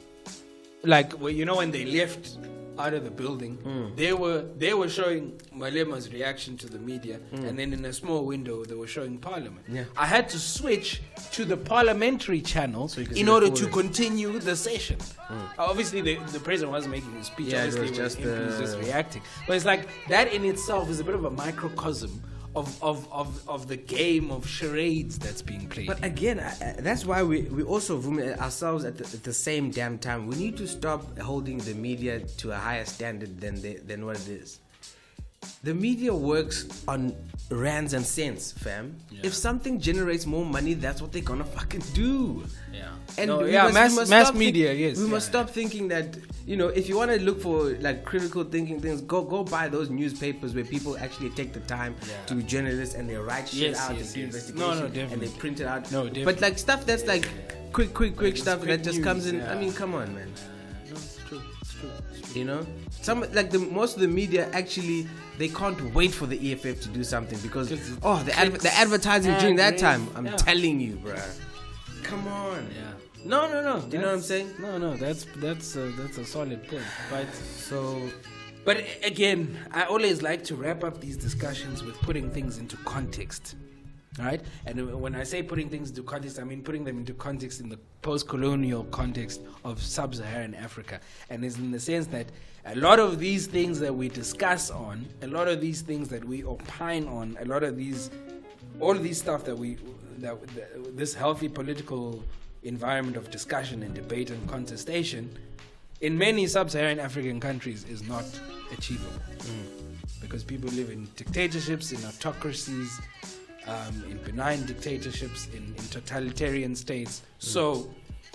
like well, you know when they left out of the building, Mm. they were they were showing Malema's reaction to the media, and then in a small window they were showing Parliament. Yeah. I had to switch to the parliamentary channel So you could see in the order full to list. continue the session. Obviously, the, the president wasn't making a speech. Yeah, it Obviously, was was just, he was uh, just reacting. But it's like that in itself is a bit of a microcosm of of, of, of the game of charades that's being played. But again, I, I, that's why we, we also vomit at ourselves at the, at the same damn time. We need to stop holding the media to a higher standard than they, than what it is. The media works on rands and cents, fam. Yeah. If something generates more money, that's what they're gonna fucking do. yeah, And no, we yeah, must- we mass must mass stop media. think- yes, we yeah, must stop thinking that, you know, if you want to look for like critical thinking things, go go buy those newspapers where people actually take the time Yeah. to be journalists and they write shit Yes, out yes, and do yes. investigation No, no, and definitely. they print it out. No, But definitely. like stuff that's like quick, quick, quick Like, stuff quick that just news, comes in. yeah. I mean, come on, man. No, it's true. It's true. It's true. You know, some like the most of the media actually they can't wait for the E F F to do something because 'Cause it oh the adver- clicks the advertising and during that rings. time. I'm Yeah. telling you, bruh. Come on. Yeah. No, no, no. Do you know what I'm That's- saying? No, no, that's that's uh, that's a solid point. But So but again, I always like to wrap up these discussions with putting things into context. All right? And when I say putting things into context, I mean putting them into context in the post-colonial context of sub-Saharan Africa. And it's in the sense that a lot of these things that we discuss on, a lot of these things that we opine on, a lot of these, all of these stuff that we, that, that this healthy political environment of discussion and debate and contestation, in many sub-Saharan African countries is not achievable. Because people live in dictatorships, in autocracies, um, in benign dictatorships, in, in totalitarian states. So,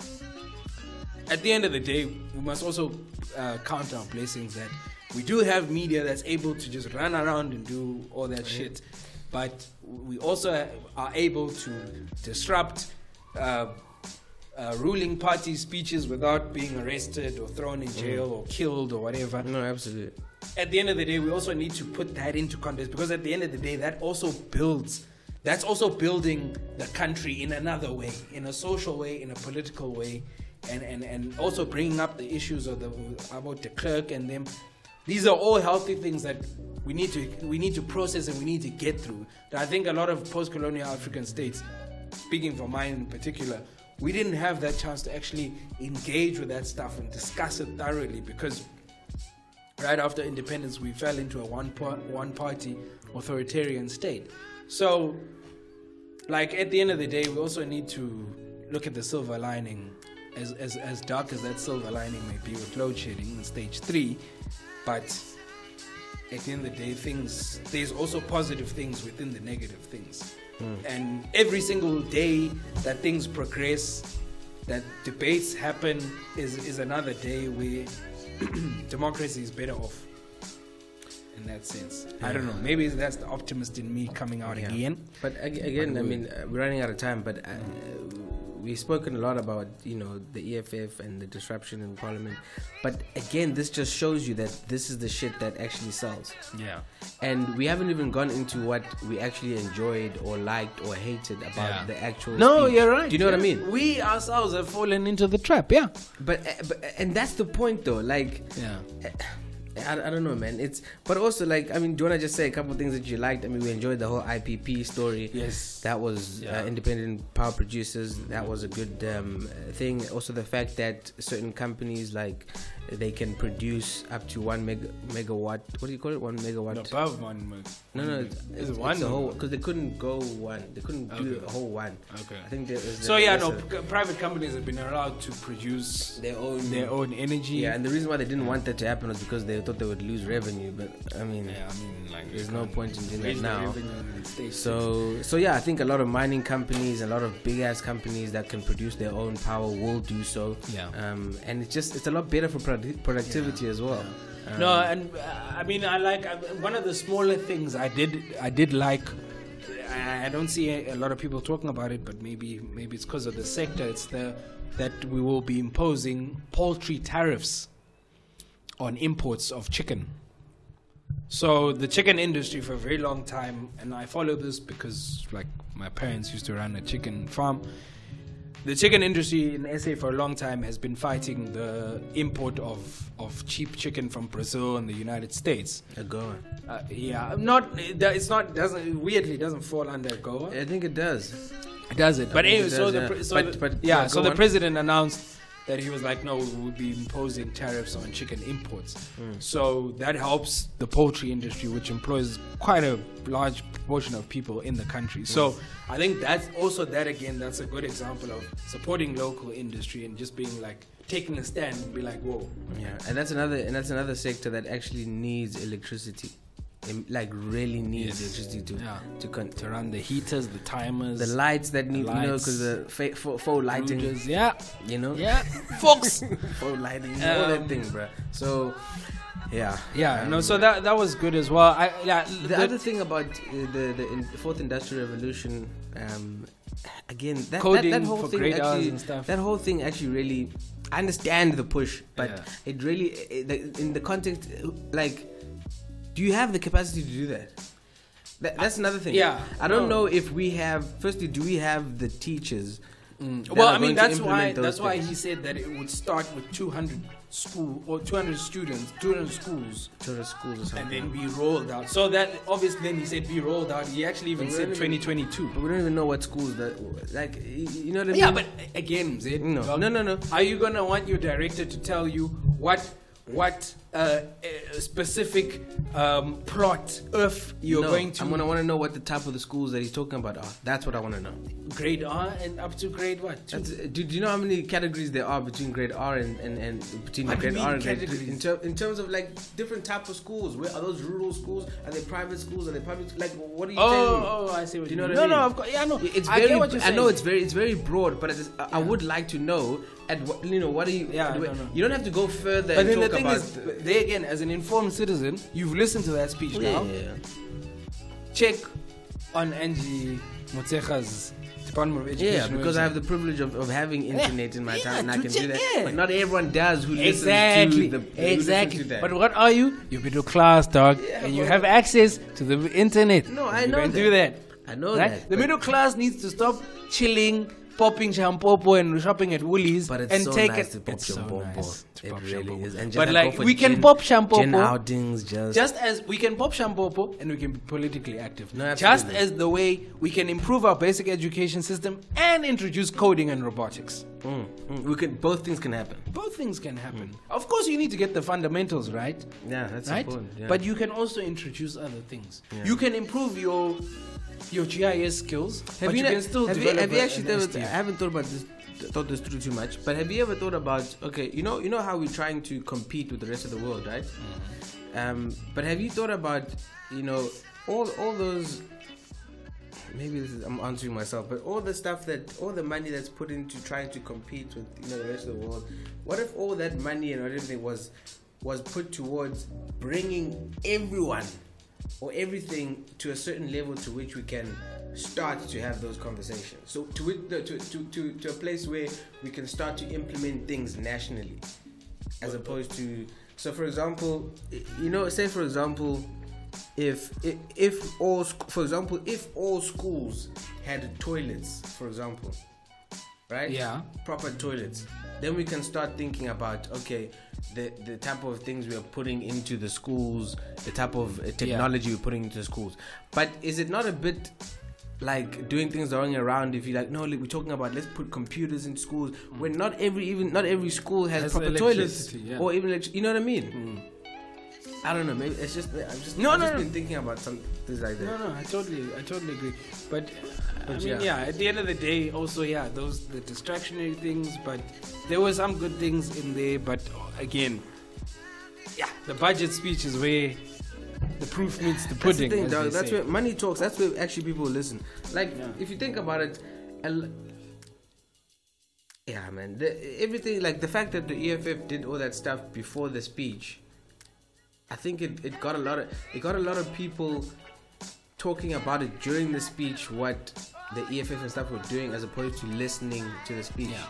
at the end of the day, we must also uh, count our blessings that we do have media that's able to just run around and do all that shit. But we also are able to disrupt uh, uh, ruling party speeches without being arrested or thrown in jail or killed or whatever. no, absolutely. At the end of the day, we also need to put that into context because at the end of the day, that also builds, that's also building the country in another way, in a social way, in a political way, and, and, and also bringing up the issues of the about de Klerk and them. These are all healthy things that we need to we need to process and we need to get through. That I think a lot of post-colonial African states, speaking for mine in particular, we didn't have that chance to actually engage with that stuff and discuss it thoroughly, because right after independence we fell into a one par- one party authoritarian state. So, like, at the end of the day, we also need to look at the silver lining, as as as dark as that silver lining may be with load shedding in stage three, but at the end of the day, things there's also positive things within the negative things. Mm. And every single day that things progress, that debates happen, is is another day where democracy is better off. In that sense, yeah. I don't know. Maybe that's the optimist in me coming out yeah. again. But ag- again, but I mean, uh, we're running out of time. But uh, we've spoken a lot about, you know, the E F F and the disruption in Parliament. But again, this just shows you that this is the shit that actually sells. Yeah. And we haven't even gone into what we actually enjoyed or liked or hated about yeah. the actual. No, speech. you're right. Do you know yeah. what I mean? We ourselves have fallen into the trap. Yeah. But, uh, but and that's the point, though. Like. Yeah. Uh, I, I don't know, man. It's but also, like, I mean, do you want to just say a couple of things that you liked? I mean, we enjoyed the whole I P P story. Yes, that was yeah. uh, independent power producers. That was a good um, thing. Also, the fact that certain companies, like, they can produce up to one mega, megawatt. What do you call it? One megawatt. Above one megawatt. No, no, it's, it's, it's one. The whole, because they couldn't go one. They couldn't okay. do a whole one. Okay. I think there was. So yeah, no. P- private companies have been allowed to produce their own their own energy. Yeah, and the reason why they didn't want that to happen was because they thought they would lose revenue. But I mean, yeah, I mean, like, there's no point in doing that now. So, so, so yeah, I think a lot of mining companies, a lot of big ass companies that can produce their own power will do so. Yeah. Um, and it's just it's a lot better for produ- productivity yeah. as well. Yeah. Um, no, and uh, I mean, I like I, one of the smaller things I did I did like. I, I don't see a, a lot of people talking about it, but maybe maybe it's because of the sector. It's the that we will be imposing poultry tariffs on imports of chicken. So the chicken industry for a very long time, and I follow this because, like, my parents used to run a chicken farm. The chicken industry in S A for a long time has been fighting the import of, of cheap chicken from Brazil and the United States. AGOA. Uh, yeah, not it's not doesn't weirdly doesn't fall under AGOA. I think it does. It does it, but anyway, so yeah. the so but, the, but, yeah, yeah so the on. president announced that he was like, no, we would be imposing tariffs on chicken imports. Mm. So that helps the poultry industry, which employs quite a large proportion of people in the country. Mm. So I think that's also that again, that's a good example of supporting local industry and just being like taking a stand and be like, whoa. Yeah, and that's another and that's another sector that actually needs electricity. It, like really needs yes. electricity to yeah. to, con- to run the heaters, the timers, the lights that need, lights, you know, because the fa- faux, faux lighting, Rugers, yeah, you know, yeah, folks, faux lighting, um, all that thing, bro. So, yeah, yeah, um, no, so that that was good as well. I yeah. The, the other thing about uh, the the in, fourth industrial revolution, um, again, that coding that, that whole for thing grade actually, and stuff. That whole thing actually really, I understand the push, but yeah. it really, it, the, in the context, like. Do you have the capacity to do that? that that's another thing. Yeah. I don't no. know if we have. Firstly, do we have the teachers? Mm. Well, I mean, that's why that's things? why he said that it would start with two hundred school or two hundred students, two hundred schools, two hundred schools or something, and then be rolled out. So that obviously, then he said be rolled out. He actually even said twenty twenty-two. But we don't even know what schools that like. You know what I mean? Yeah, but again, Zed, no, dog, no, no, no. Are you gonna want your director to tell you what? What uh, uh, specific um, plot if you're no, going to? I'm gonna want to know what the type of the schools that he's talking about are. That's what I want to know. Grade R and up to grade what? Do, do you know how many categories there are between grade R and, and, and between what grade R and grade grade in, ter- in terms of like different type of schools? Where are those rural schools? Are they private schools? Are they public? Like, what are you oh, telling me? Oh, I see. What do you know mean. what I mean? No, no, of course. Yeah, no. It's I very. get what you're I saying. know it's very. It's very broad, but it's, I, yeah. I would like to know. At what, you know, what are you? Yeah, do no, no. You don't have to go further. But and then the talk thing about is, there again, as an informed citizen, you've listened to that speech yeah, now. Yeah, yeah. Check on Angie Motsecha's Department of Education. Yeah, because website. I have the privilege of, of having internet yeah. in my yeah, town, and I can check, do that. Yeah. But not everyone does who exactly. listens to the exactly. Who listens to that. But what are you? You're middle class, dog, Yeah, and you well, have access to the internet. No, I you know can that. do that. I know right? that. The middle class needs to stop chilling popping Shampopo and shopping at Woolies But it's and so take nice it. to pop it's so Shampopo. nice to It pop really Shampopo. is. And just But like, like go for we can gin- pop gin Shampopo outings, just just as we can pop Shampopo and we can be politically active. No, just absolutely. as the way we can improve our basic education system and introduce coding and robotics. Mm, mm. We can. Both things can happen. Both things can happen. Of course, you need to get the fundamentals right. Yeah, that's right? important. Yeah. But you can also introduce other things. Yeah. You can improve your your G I S skills, have but you, you, ne- can still have you, develop have you a- actually an thought, S T I F. haven't thought about this thought this through too much, but have you ever thought about okay, you know you know how we're trying to compete with the rest of the world, right? Mm-hmm. Um, but have you thought about you know all all those maybe this is, I'm answering myself, but all the stuff that all the money that's put into trying to compete with you know the rest of the world, what if all that money and everything was was put towards bringing everyone or everything to a certain level to which we can start to have those conversations. So to it, to, to, to, to a place where we can start to implement things nationally as opposed to, so for example, you know, say for example, if if, if all, sc- for example, if all schools had toilets, for example, right? Yeah. Proper toilets. Then we can start thinking about okay, the the type of things we are putting into the schools, the type of uh, technology we're putting into the schools. But is it not a bit like doing things the wrong way around? If you like, no, like we're talking about let's put computers in schools mm. when not every even not every school has, Has proper toilets electricity, yeah. or even elect- you know what I mean? Mm. I don't know. Maybe it's just I've just No, I've no, just no. been thinking about some things like that. No, no, I totally, I totally agree. But, I But mean, yeah. yeah. at the end of the day, also, yeah, those the distractionary things. But there were some good things in there. But again, yeah, the budget speech is where the proof meets the That's pudding. the thing, as dog. they That's say. where money talks. That's where actually people listen. Like, Yeah. if you think about it, a l- yeah, man. The, everything, like the fact that the E F F did all that stuff before the speech, I think it, it got a lot of it got a lot of people talking about it during the speech. What the E F F and stuff were doing, as opposed to listening to the speech. Yeah.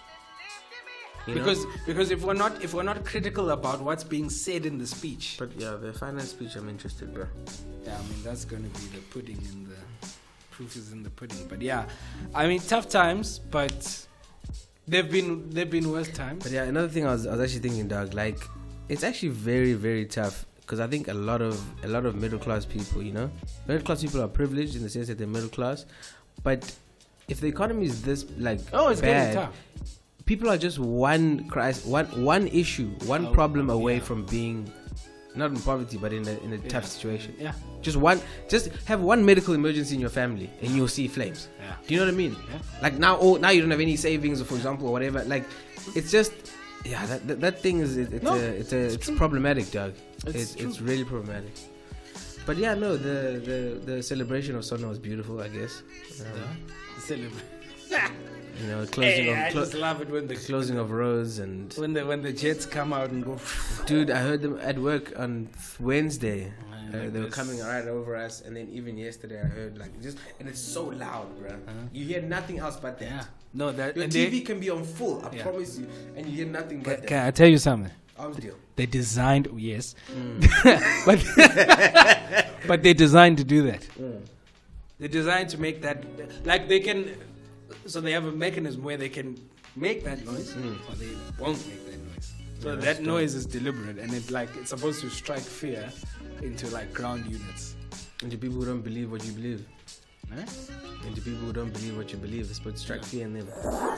You know? Because because if we're not if we're not critical about what's being said in the speech, But yeah, the finance speech, I'm interested, bro. yeah, I mean that's going to be the pudding in the proof is in the pudding. But yeah, I mean tough times, but they've been they've been worse times. But yeah, another thing I was I was actually thinking, dog, like it's actually very very tough because I think a lot of a lot of middle class people, you know, middle class people are privileged in the sense that they're middle class, but if the economy is this like Oh, it's bad, getting tough. people are just one crisis, one one issue, one Oh, problem away yeah. from being not in poverty but in a in a Yeah. tough situation. Yeah. Just one, just have one medical emergency in your family and you'll see flames. Yeah. Do you know what I mean? Yeah. Like now, oh, now you don't have any savings, or for example, or whatever. Like, it's just, yeah, that that, that thing is it, it's No, a, it's a, it's it's, true. problematic, dog. It's It's true. it's really problematic. But yeah, no, the the, the celebration of Sona was beautiful, I guess. Um, Celebrate. You know, closing Hey, I of clo- just love it when the closing of Rose and when the when the jets come out and go. dude, I heard them at work on Wednesday. Man, Uh, like they were this. coming right over us, and then even yesterday I heard like just, and it's so loud, bro. You hear nothing else but that. Yeah. No, that Your and T they- V can be on full, I Yeah. promise you, and you hear nothing Can, but can that. I tell you something? Arms deal. They designed yes, Mm. but but they designed to do that. Mm. They're designed to make that like they can. So they have a mechanism where they can make that noise, Mm. or they won't make that noise. So Yeah, that that's noise is deliberate, and it like it's supposed to strike fear into like ground units. And to people who don't believe what you believe, Eh? and to people who don't believe what you believe, it's supposed to strike fear in them.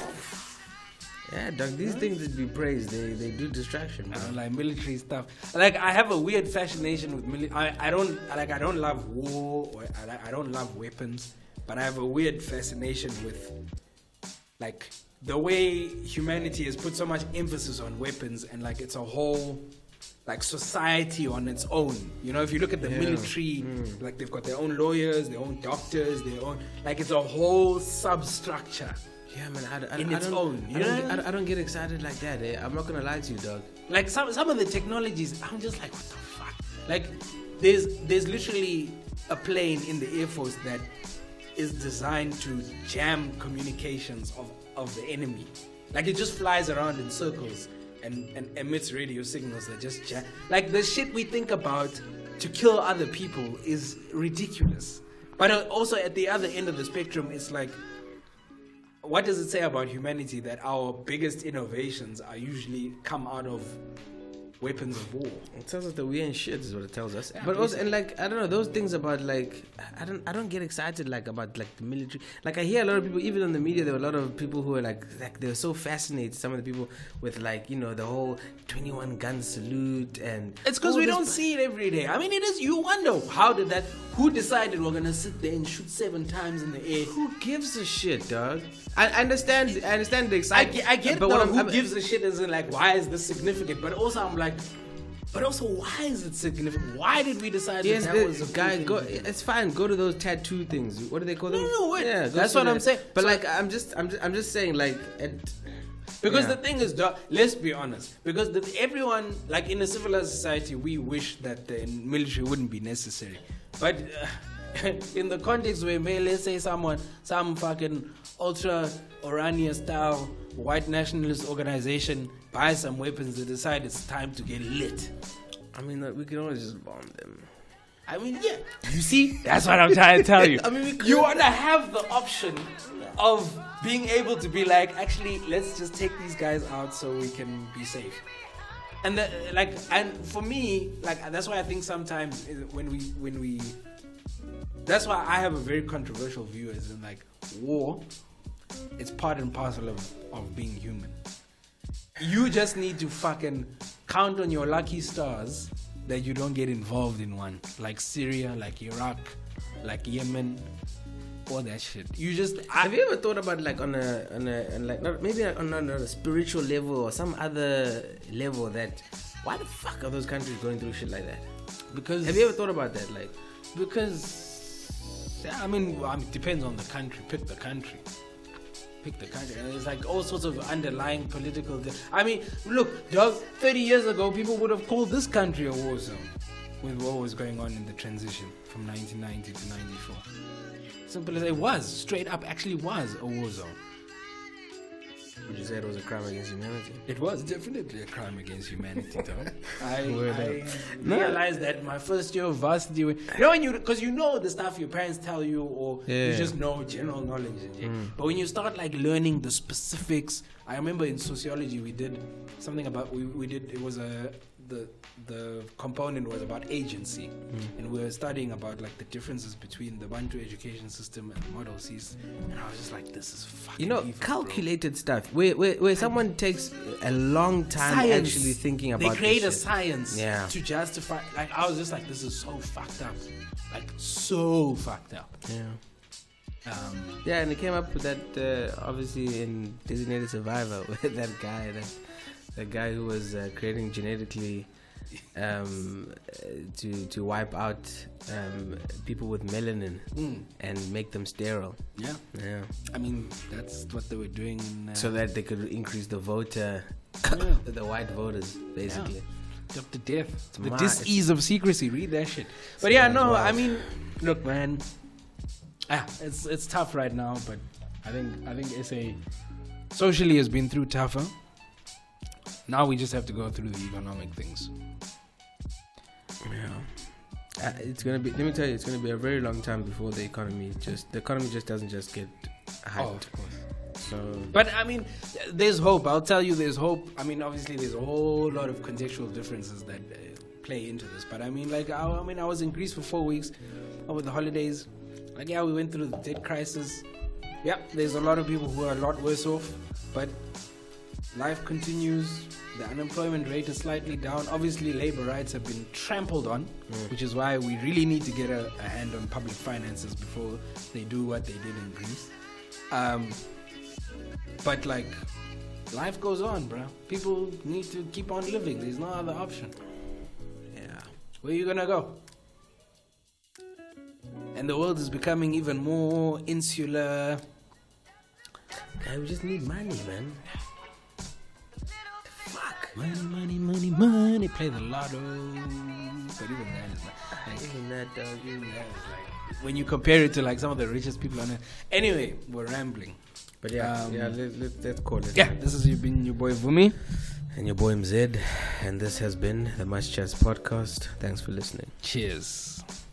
Yeah, dog. These things that be praised, they they do distraction, bro. Uh, like military stuff. Like I have a weird fascination with military. I, I don't like I don't love war or I, like- I don't love weapons, but I have a weird fascination with like the way humanity has put so much emphasis on weapons and like it's a whole like society on its own. You know, if you look at the Yeah. military, Mm. like they've got their own lawyers, their own doctors, their own like it's a whole substructure. Yeah, man. I, I, In I its don't, own, I you don't, know? get, I, don't- I don't get excited like that. Eh? I'm not gonna lie to you, dog. Like some some of the technologies, I'm just like, what the fuck? Like, there's there's literally a plane in the Air Force that is designed to jam communications of, of the enemy. Like it just flies around in circles and, and emits radio signals that just jam. Like the shit we think about to kill other people is ridiculous. But uh, also at the other end of the spectrum, it's like what does it say about humanity that our biggest innovations are usually come out of weapons of war? It tells us that we ain't shit is what it tells us. Yeah, but also, and like I don't know, those things about like I don't I don't get excited like about like the military. Like I hear a lot of people, even on the media, there were a lot of people who were like like they were so fascinated. Some of the people with like you know the whole twenty-one gun salute and it's because all we this don't bu- see it every day. I mean, it is. You wonder how did that? Who decided we're gonna sit there and shoot seven times in the air? Who gives a shit, dog? I, I understand. I understand the I excitement. get, I get but the what I'm, who I'm- gives a shit is in like why is this significant? But also I'm like, but also why is it significant? Why did we decide Yes, that, that the was a cool guy. thing Go. to do? It's fine. Go to those tattoo things. What do they call them? No, no, wait. Yeah, go That's to what the- I'm saying. But So- like, I'm just, I'm just, I'm just saying, like, it, Because yeah. the thing is, dog, let's be honest. Because the, everyone, like in a civilized society, we wish that the military wouldn't be necessary. But uh, in the context where, may, let's say someone, some fucking ultra Orania style white nationalist organization buys some weapons, they decide it's time to get lit. I mean, like, we can always just bomb them. I mean, yeah. You see, that's what I'm trying to tell you. I mean, we could- you want to have the option of being able to be like, actually, let's just take these guys out so we can be safe. And the, like, and for me, like, that's why I think sometimes when we, when we, that's why I have a very controversial view, as in like war. It's part and parcel of, of being human. You just need to fucking count on your lucky stars that you don't get involved in one, like Syria, like Iraq, like Yemen, all that shit. You just I, Have you ever thought about like on a on a on like not, maybe on a, on a spiritual level or some other level that why the fuck are those countries going through shit like that? because Have you ever thought about that? Like, because yeah, I mean, I mean, it depends on the country. Pick the country. Pick the country. And there's like all sorts of underlying political. Th- I mean, look, dog. Thirty years ago, people would have called this country a war zone with what was going on in the transition from nineteen ninety to ninety-four. Simple as it was, straight up, actually was a war zone. would you say it was a crime against humanity? It was definitely a crime against humanity, though. I, Word I up. realized that my first year of varsity, you know, when you because you know the stuff your parents tell you, or Yeah. you just know general knowledge. Mm. But when you start like learning the specifics, I remember in sociology we did something about we, we did it was a the the component was about agency, mm. and we were studying about like the differences between the Bantu education system and the Model C's, and I was just like, this is fucking You know, evil, calculated stuff where, where where someone takes a long time Science. actually thinking about. They create a this shit. science Yeah. to justify. Like I was just like, this is so fucked up, like so fucked up. Yeah. Um, Yeah, and it came up with that uh, obviously in Designated Survivor with that guy, that that guy who was uh, creating genetically um, uh, to to wipe out um, people with melanin mm, and make them sterile. yeah, Yeah, I mean that's what they were doing. In, uh, so that they could increase the voter, Yeah. the white voters, basically. up to death. The ma- dis-ease of secrecy. Read that shit. But It's yeah, mad no, wild. I mean, look, man. Ah, it's it's tough right now, but I think I think S A socially has been through tougher. Now we just have to go through the economic things. Yeah. Uh, it's gonna be. Let me tell you, it's gonna be a very long time before the economy just the economy just doesn't just get hyped. Oh, of course. So But I mean, there's hope. I'll tell you, there's hope. I mean, obviously, there's a whole lot of contextual differences that uh, play into this. But I mean, like, I, I mean, I was in Greece for four weeks over the holidays. Like, yeah, we went through the debt crisis. Yeah, there's a lot of people who are a lot worse off. But life continues. The unemployment rate is slightly down. Obviously, labor rights have been trampled on, Mm. which is why we really need to get a, a hand on public finances before they do what they did in Greece. Um, but like, life goes on, bro. People need to keep on living. There's no other option. yeah. Where you gonna go? And the world is becoming even more insular. Guy, we just need money, man. Fuck. Money, money, money, money. Play the lotto. But even that is like, like, Even that dog. even that is like when you compare it to like some of the richest people on earth. Anyway, we're rambling. But yeah, Um, yeah. Let, let, let's call it. Yeah, this has been your boy Vumi. And your boy M Z, and this has been the Much Chats podcast. Thanks for listening. Cheers.